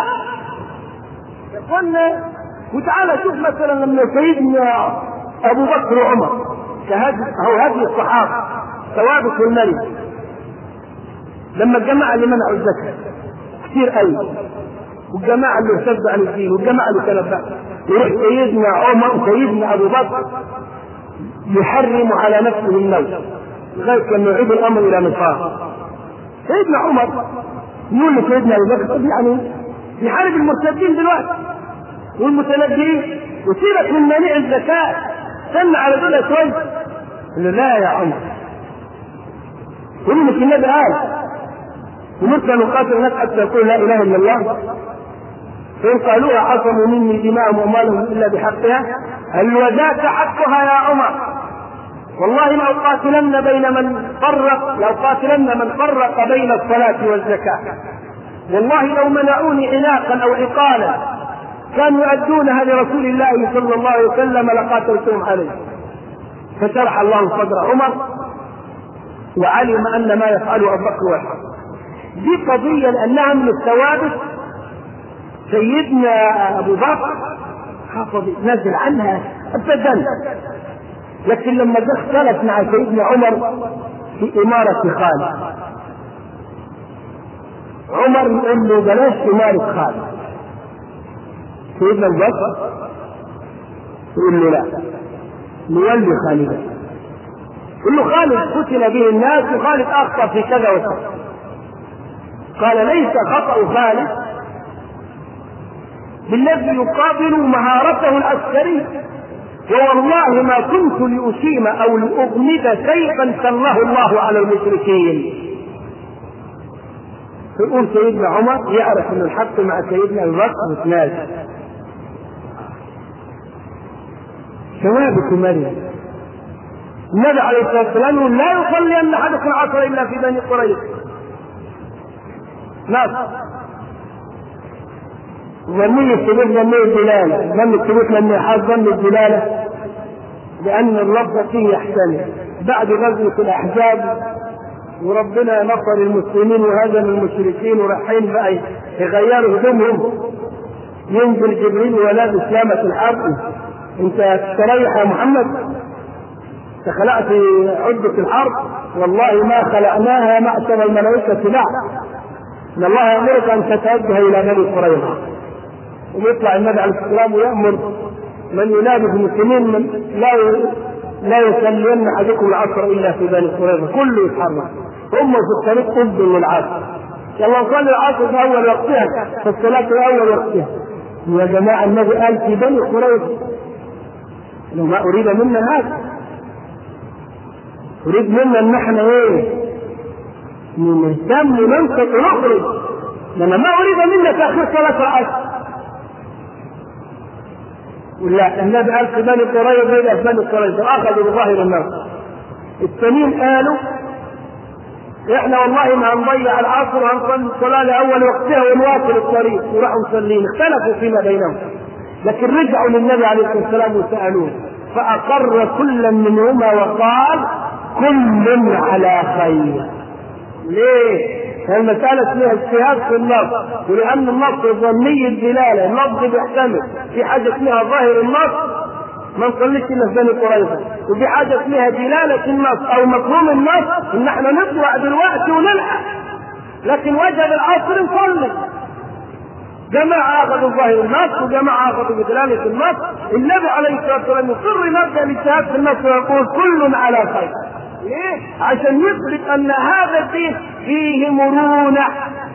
قلنا وتعالى شوف مثلا لما سيدنا أبو بكر وعمر كهدي أو هدي الصحابة ثوابت والمري، لما الجماعة اللي منعوا الزكاة كثير قوي، والجماعة اللي ارتدوا عن الدين، والجماعة اللي تنبأوا، يروح سيدنا عمر وسيدنا أبو بكر يحرم على نفسه الموت لغاية لما يعيد الأمر إلى نصاب. سيدنا عمر يقول لسيدنا أبو بكر يعني يحارب المرتدين دلوقتي والمتنبئين، وسيبك من منيع الزكاة، استنى على دول شوية. قال له لا يا عمر، يقول لك النبي قال ومثل نقاتل الناس حتى يقول لا اله الا الله، فان قالوها عصموا مني دماءهم واموالهم الا بحقها. قال وذاك حقها يا عمر، والله لو قاتلن بين من فرق لو قاتلن من فرق بين الصلاة والزكاة، والله لو منعوني عناقا او عقالا كانوا يؤدونها لرسول الله صلى الله عليه وسلم لقاتلتهم عليه. فشرح الله صدر عمر وعلم ان ما يفعله ابو بكر والحق. دي قضية لأنها من الثوابت سيدنا ابو بكر حافظ يتنازل عنها ابدا، لكن لما جه اختلف مع سيدنا عمر في اماره خالد، عمر يقول له بلاش اماره خالد، سيدنا ابو بكر يقول له لا نولي خالدا. يقول له خالد قتل به الناس وخالد اخطا في كذا وكذا. قال ليس خطأ خالد بالذي يقابل مهارته العسكرية، ووالله ما كنت لأسيم أو لأغمد سيفا سله الله على المشركين. فيقول سيدنا عمر يعرف أن الحق مع سيدنا أبو بكر وتنازل. ثوابت مريم النبي عليه الصلاة والسلام يقول لا يصلي أن أحدكم العصر إلا في بني قريظة. ناس ظنية الثبوت ظنية الدلالة، ظن الثبوت لما يحاز ظن الدلالة، لأن اللفظ فيه يحتمل. بعد غزوة الأحزاب وربنا نصر المسلمين وهزم المشركين ورايحين بقى يغيروا هدومهم، ينزل جبريل ولابس لامة الحرب، أنت تستريح يا محمد؟ خلقت عدة الحرب؟ والله ما خلقناها معشر الملائكة لا، إن الله يأمرك أن تتوجه إلى بني قريظة. ويطلع النبي عليه الصلاة والسلام ويأمر من ينادي في المسلمين من لا لا يصلين أحدكم العصر إلا في بني قريظة، كله يتحرك. هم في الطريق قبل العصر، يلا نصلي العصر في أول وقتها، في الصلاة في أول وقتها. يا جماعة النبي قال في بني قريظة، لو ما أريد منا هذا، أريد منا أن نحن إيه؟ نهتم وننصت ونخرج، لما ما أريد منا تأخير صلاة العصر. ولا النبي قال في بني قريظة إلى بني قريظة أخذوا بظاهر النص. التانيين قالوا إحنا والله ما هنضيع العصر وهنصلي الصلاة لأول وقتها ونواصل الطريق، وراحوا مصلين. اختلفوا فيما بينهم، لكن رجعوا للنبي عليه الصلاة والسلام وسألوه، فأقر كل منهما وقال كل على خير. ليه؟ المسألة فيها اجتهاد في النص، ولأن النص ظني الدلالة، النص بيحتمل في حاجة اسمها ظاهر النص ما نصليش إلا في بني قريظة، وفي حاجة اسمها دلالة النص أو مفهوم النص إن احنا نطلع دلوقتي ونلحق، لكن وجب العصر نصلي. جماعة أخذوا ظاهر النص وجماعة أخذوا بدلالة النص. النبي عليه الصلاة والسلام يقر نرجع الاجتهاد في النص ويقول كل على خير. ليه؟ عشان يثبت أن هذا الدين فيه مرونة،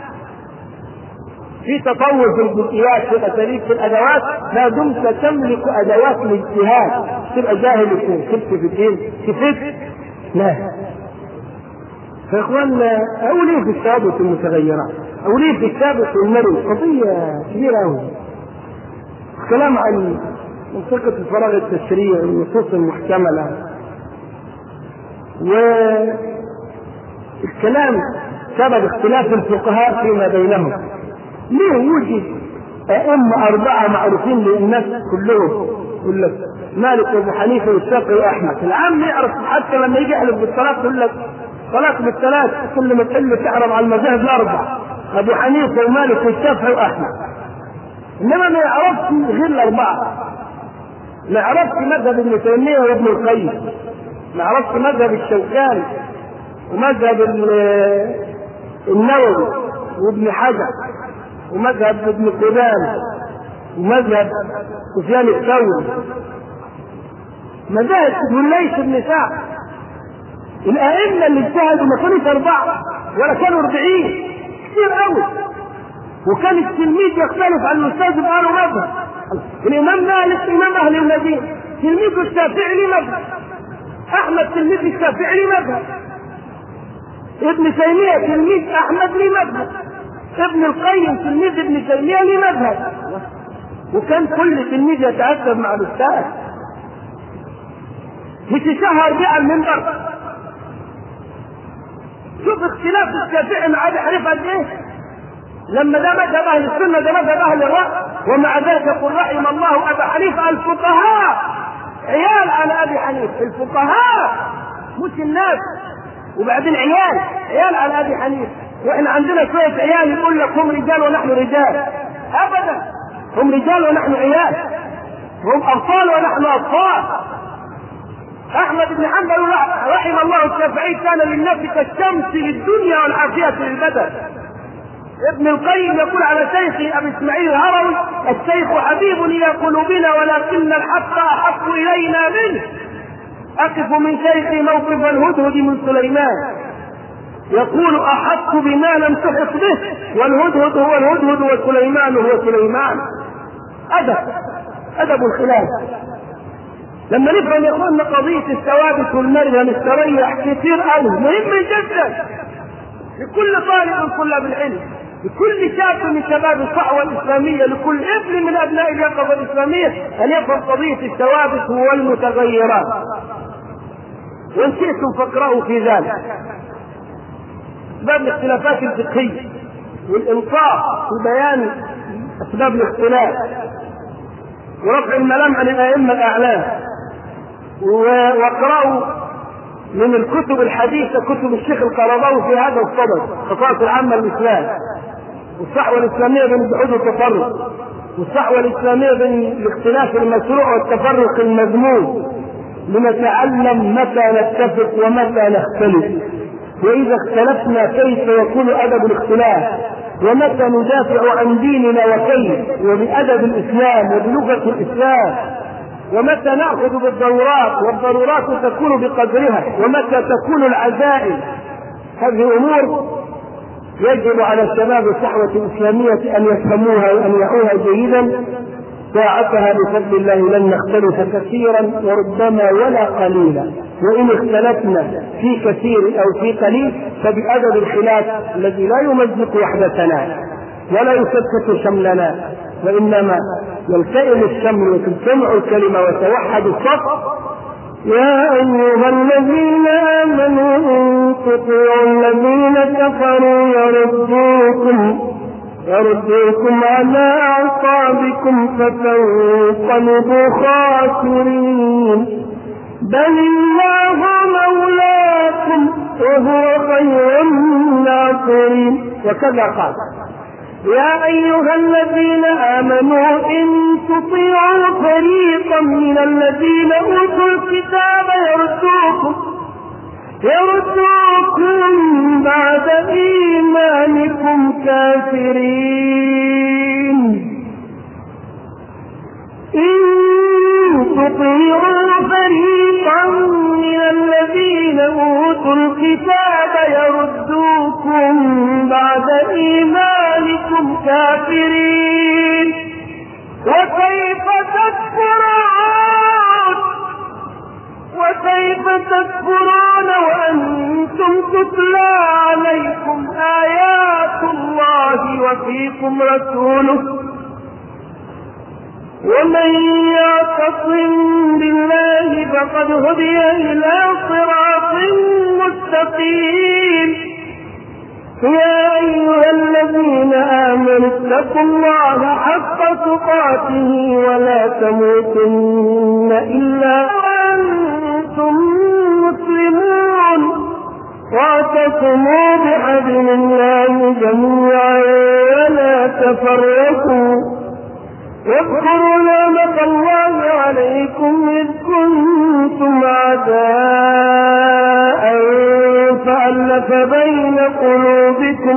في تطور في الجزئيات، في الأساليب، في الأدوات، ما دمت تملك أدوات الاجتهاد. تبقى جاهل وكفت في الدين كفت؟ لا. فإخواننا أولي في الثابت المتغيرات، أولي في الثابت والمرن، قضية كبيرة أوي. الكلام عن منطقة الفراغ التشريعي والنصوص المحتملة، والكلام سبب اختلاف الفقهاء فيما بينهم. ليه وجد أئمة أربعة معروفين للناس كلهم، يقول لك مالك وأبو حنيفة والشافعي وأحمد. العام يعرف حتى لما يجي يحلف بالصلاة يقول لك صلاة بالثلاث، كل ما تحل تعرف على المذاهب الأربعة، أبو حنيفة ومالك والشافعي وأحمد. إنما ما يعرفش غير الأربعة، ما يعرفش مذهب ابن تيمية وابن القيم، ما يعرفش مذهب الشوكاني ومذهب النووي وابن حجر ومذهب ابن قدامة ومذهب سفيان الثوري، مذاهب ابن ليث بن سعد. الأئمة اللي اجتهدوا ما كانوش أربعة ولا كانوا أربعين، كثير قوي. وكان التلميذ يختلف عن الأستاذ بقاله مذهب. الإمام مالك إمام أهل المدينة، تلميذ الشافعي ليه مذهب، أحمد تلميذ الشافعي ليه مذهب، ابن تيمية تلميذ أحمد ليه مذهب، ابن القيم تلميذ ابن تيمية ليه مذهب. وكان كل تلميذ يتأدب مع الأستاذ، مش يشهر بقى المنبر. شوف اختلاف الشافعي مع ابي حنيفه قد ايه، لما ده مذهب اهل السنه ده مذهب اهل الراي، ومع ذلك يقول رحم الله ابا حنيفه الفقهاء عيال على ابي حنيفه، الفقهاء مش الناس، وبعدين عيال عيال على ابي حنيفه. واحنا عندنا شويه عيال يقول لك هم رجال ونحن رجال، ابدا، هم رجال ونحن عيال، هم ابطال ونحن اطفال. احمد بن حنبل رحم الله الشافعي كان للنفس كالشمس للدنيا والعافيه للبدن. ابن القيم يقول على شيخي ابي اسماعيل الهروي: الشيخ حبيب الى قلوبنا ولكن الحق احق الينا منه. اقف من شيخي موقف الهدهد من سليمان، يقول: احق بما لم تحط به، والهدهد هو الهدهد وسليمان هو سليمان. ادب ادب الخلاف. لما نفهم يا اخوانا قضيه الثوابت والمرهم استريح كثير قوي، مهم جدا لكل طالب من طلاب العلم، لكل شاب من شباب الصحوه الاسلاميه، لكل ابن من ابناء اليقظه الاسلاميه ان يفهم قضيه الثوابت والمتغيرات. وان شئتم فاقرأوا في ذلك اسباب الاختلافات الفقهيه والانصاف في بيان اسباب الاختلاف ورفع الملام عن الائمه الاعلام. واقرأوا من الكتب الحديثه كتب الشيخ القرضاوي في هذا الصدد، خصائص العامه للاسلام، والصحوه الاسلاميه بين الجحود والتفرق، والصحوه الاسلاميه بين الاختلاف المشروع والتفرق المذموم، لنتعلم متى نتفق ومتى نختلف، واذا اختلفنا كيف يكون ادب الاختلاف، ومتى ندافع عن ديننا وكيف، وبادب الاسلام وبلغه الاسلام، ومتى ناخذ بالضرورات والضرورات تكون بقدرها، ومتى تكون العزائم. هذه امور يجب على شباب الصحوه الاسلاميه ان يفهموها وان يعوها جيدا. ساعتها بفضل الله لن نختلف كثيرا وربما ولا قليلا، وان اختلفنا في كثير او في قليل فبأدب الخلاف الذي لا يمزق وحدتنا ولا يسكت شملنا، وانما يلتئم الشمل وتجتمع الكلمه وتوحد الصف. يا ايها الذين امنوا ان تطيعوا الذين كفروا يردوكم يردوكم على أعقابكم فتنقلبوا خاسرين، بل الله مولاكم وهو خير الناصرين. وكذا قال: يا أيها الذين آمنوا إن تطيعوا فريقا من الذين أوتوا الكتاب يردوكم يردوكم بعد إيمانكم كافرين. إن تطيعوا فريقا من الذين أوتوا الكتاب يردوكم بعد إيمانكم كافرين، وكيف تكفرون وكيف تكفرون وأنتم تتلى عليكم آيات الله وفيكم رسوله، ومن يعتصم بالله فقد هدي إلى صراط مستقيم. يا أيها الذين آمنوا اتقوا الله حق تقاته ولا تموتن إلا وأنتم مسلمون، واعتصموا بحبل الله جميعا ولا تفرقوا، واذكروا نعمة الله عليكم إذ كنتم أعداء فألف بين قلوبكم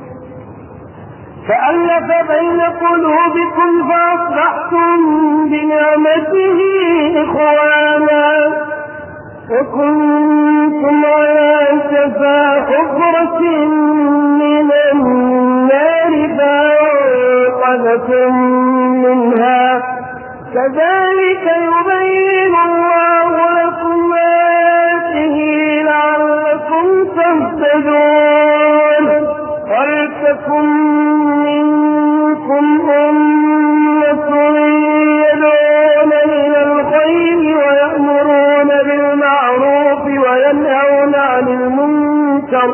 فألف بين قلوبكم فأصبحتم بنعمته إخوانا، وكنتم على شفا حفرة من النار فأنقذكم منها، كذلك يبين الله لكم آياته لعلكم تهتدون. ولتكن منكم أمة يدعون إلى الخير ويأمرون بالمعروف وينهون عن المنكر،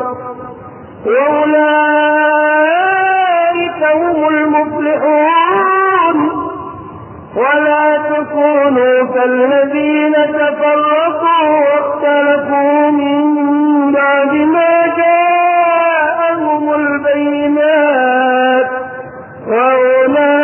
وأولئك هم المفلحون. ولا تكونوا كالذين تفرقوا واختلفوا من بعد ما جاءهم البينات، وأولئك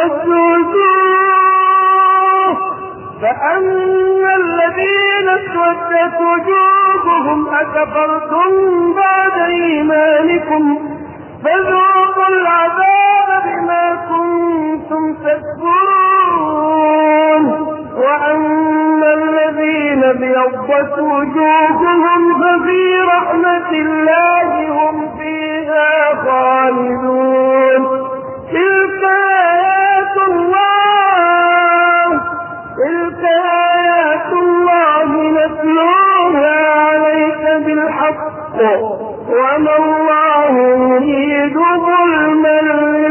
وجوه فأما الذين اسودت وجوههم أكفرتم بعد إيمانكم فذوقوا العذاب بما كنتم تكفرون وأما الذين ابيضت وجوههم ففي رحمة الله هم فيها خالدون تلك آيات الله تلك آيات الله نتلوها عليك بالحق وما الله يريد ظلما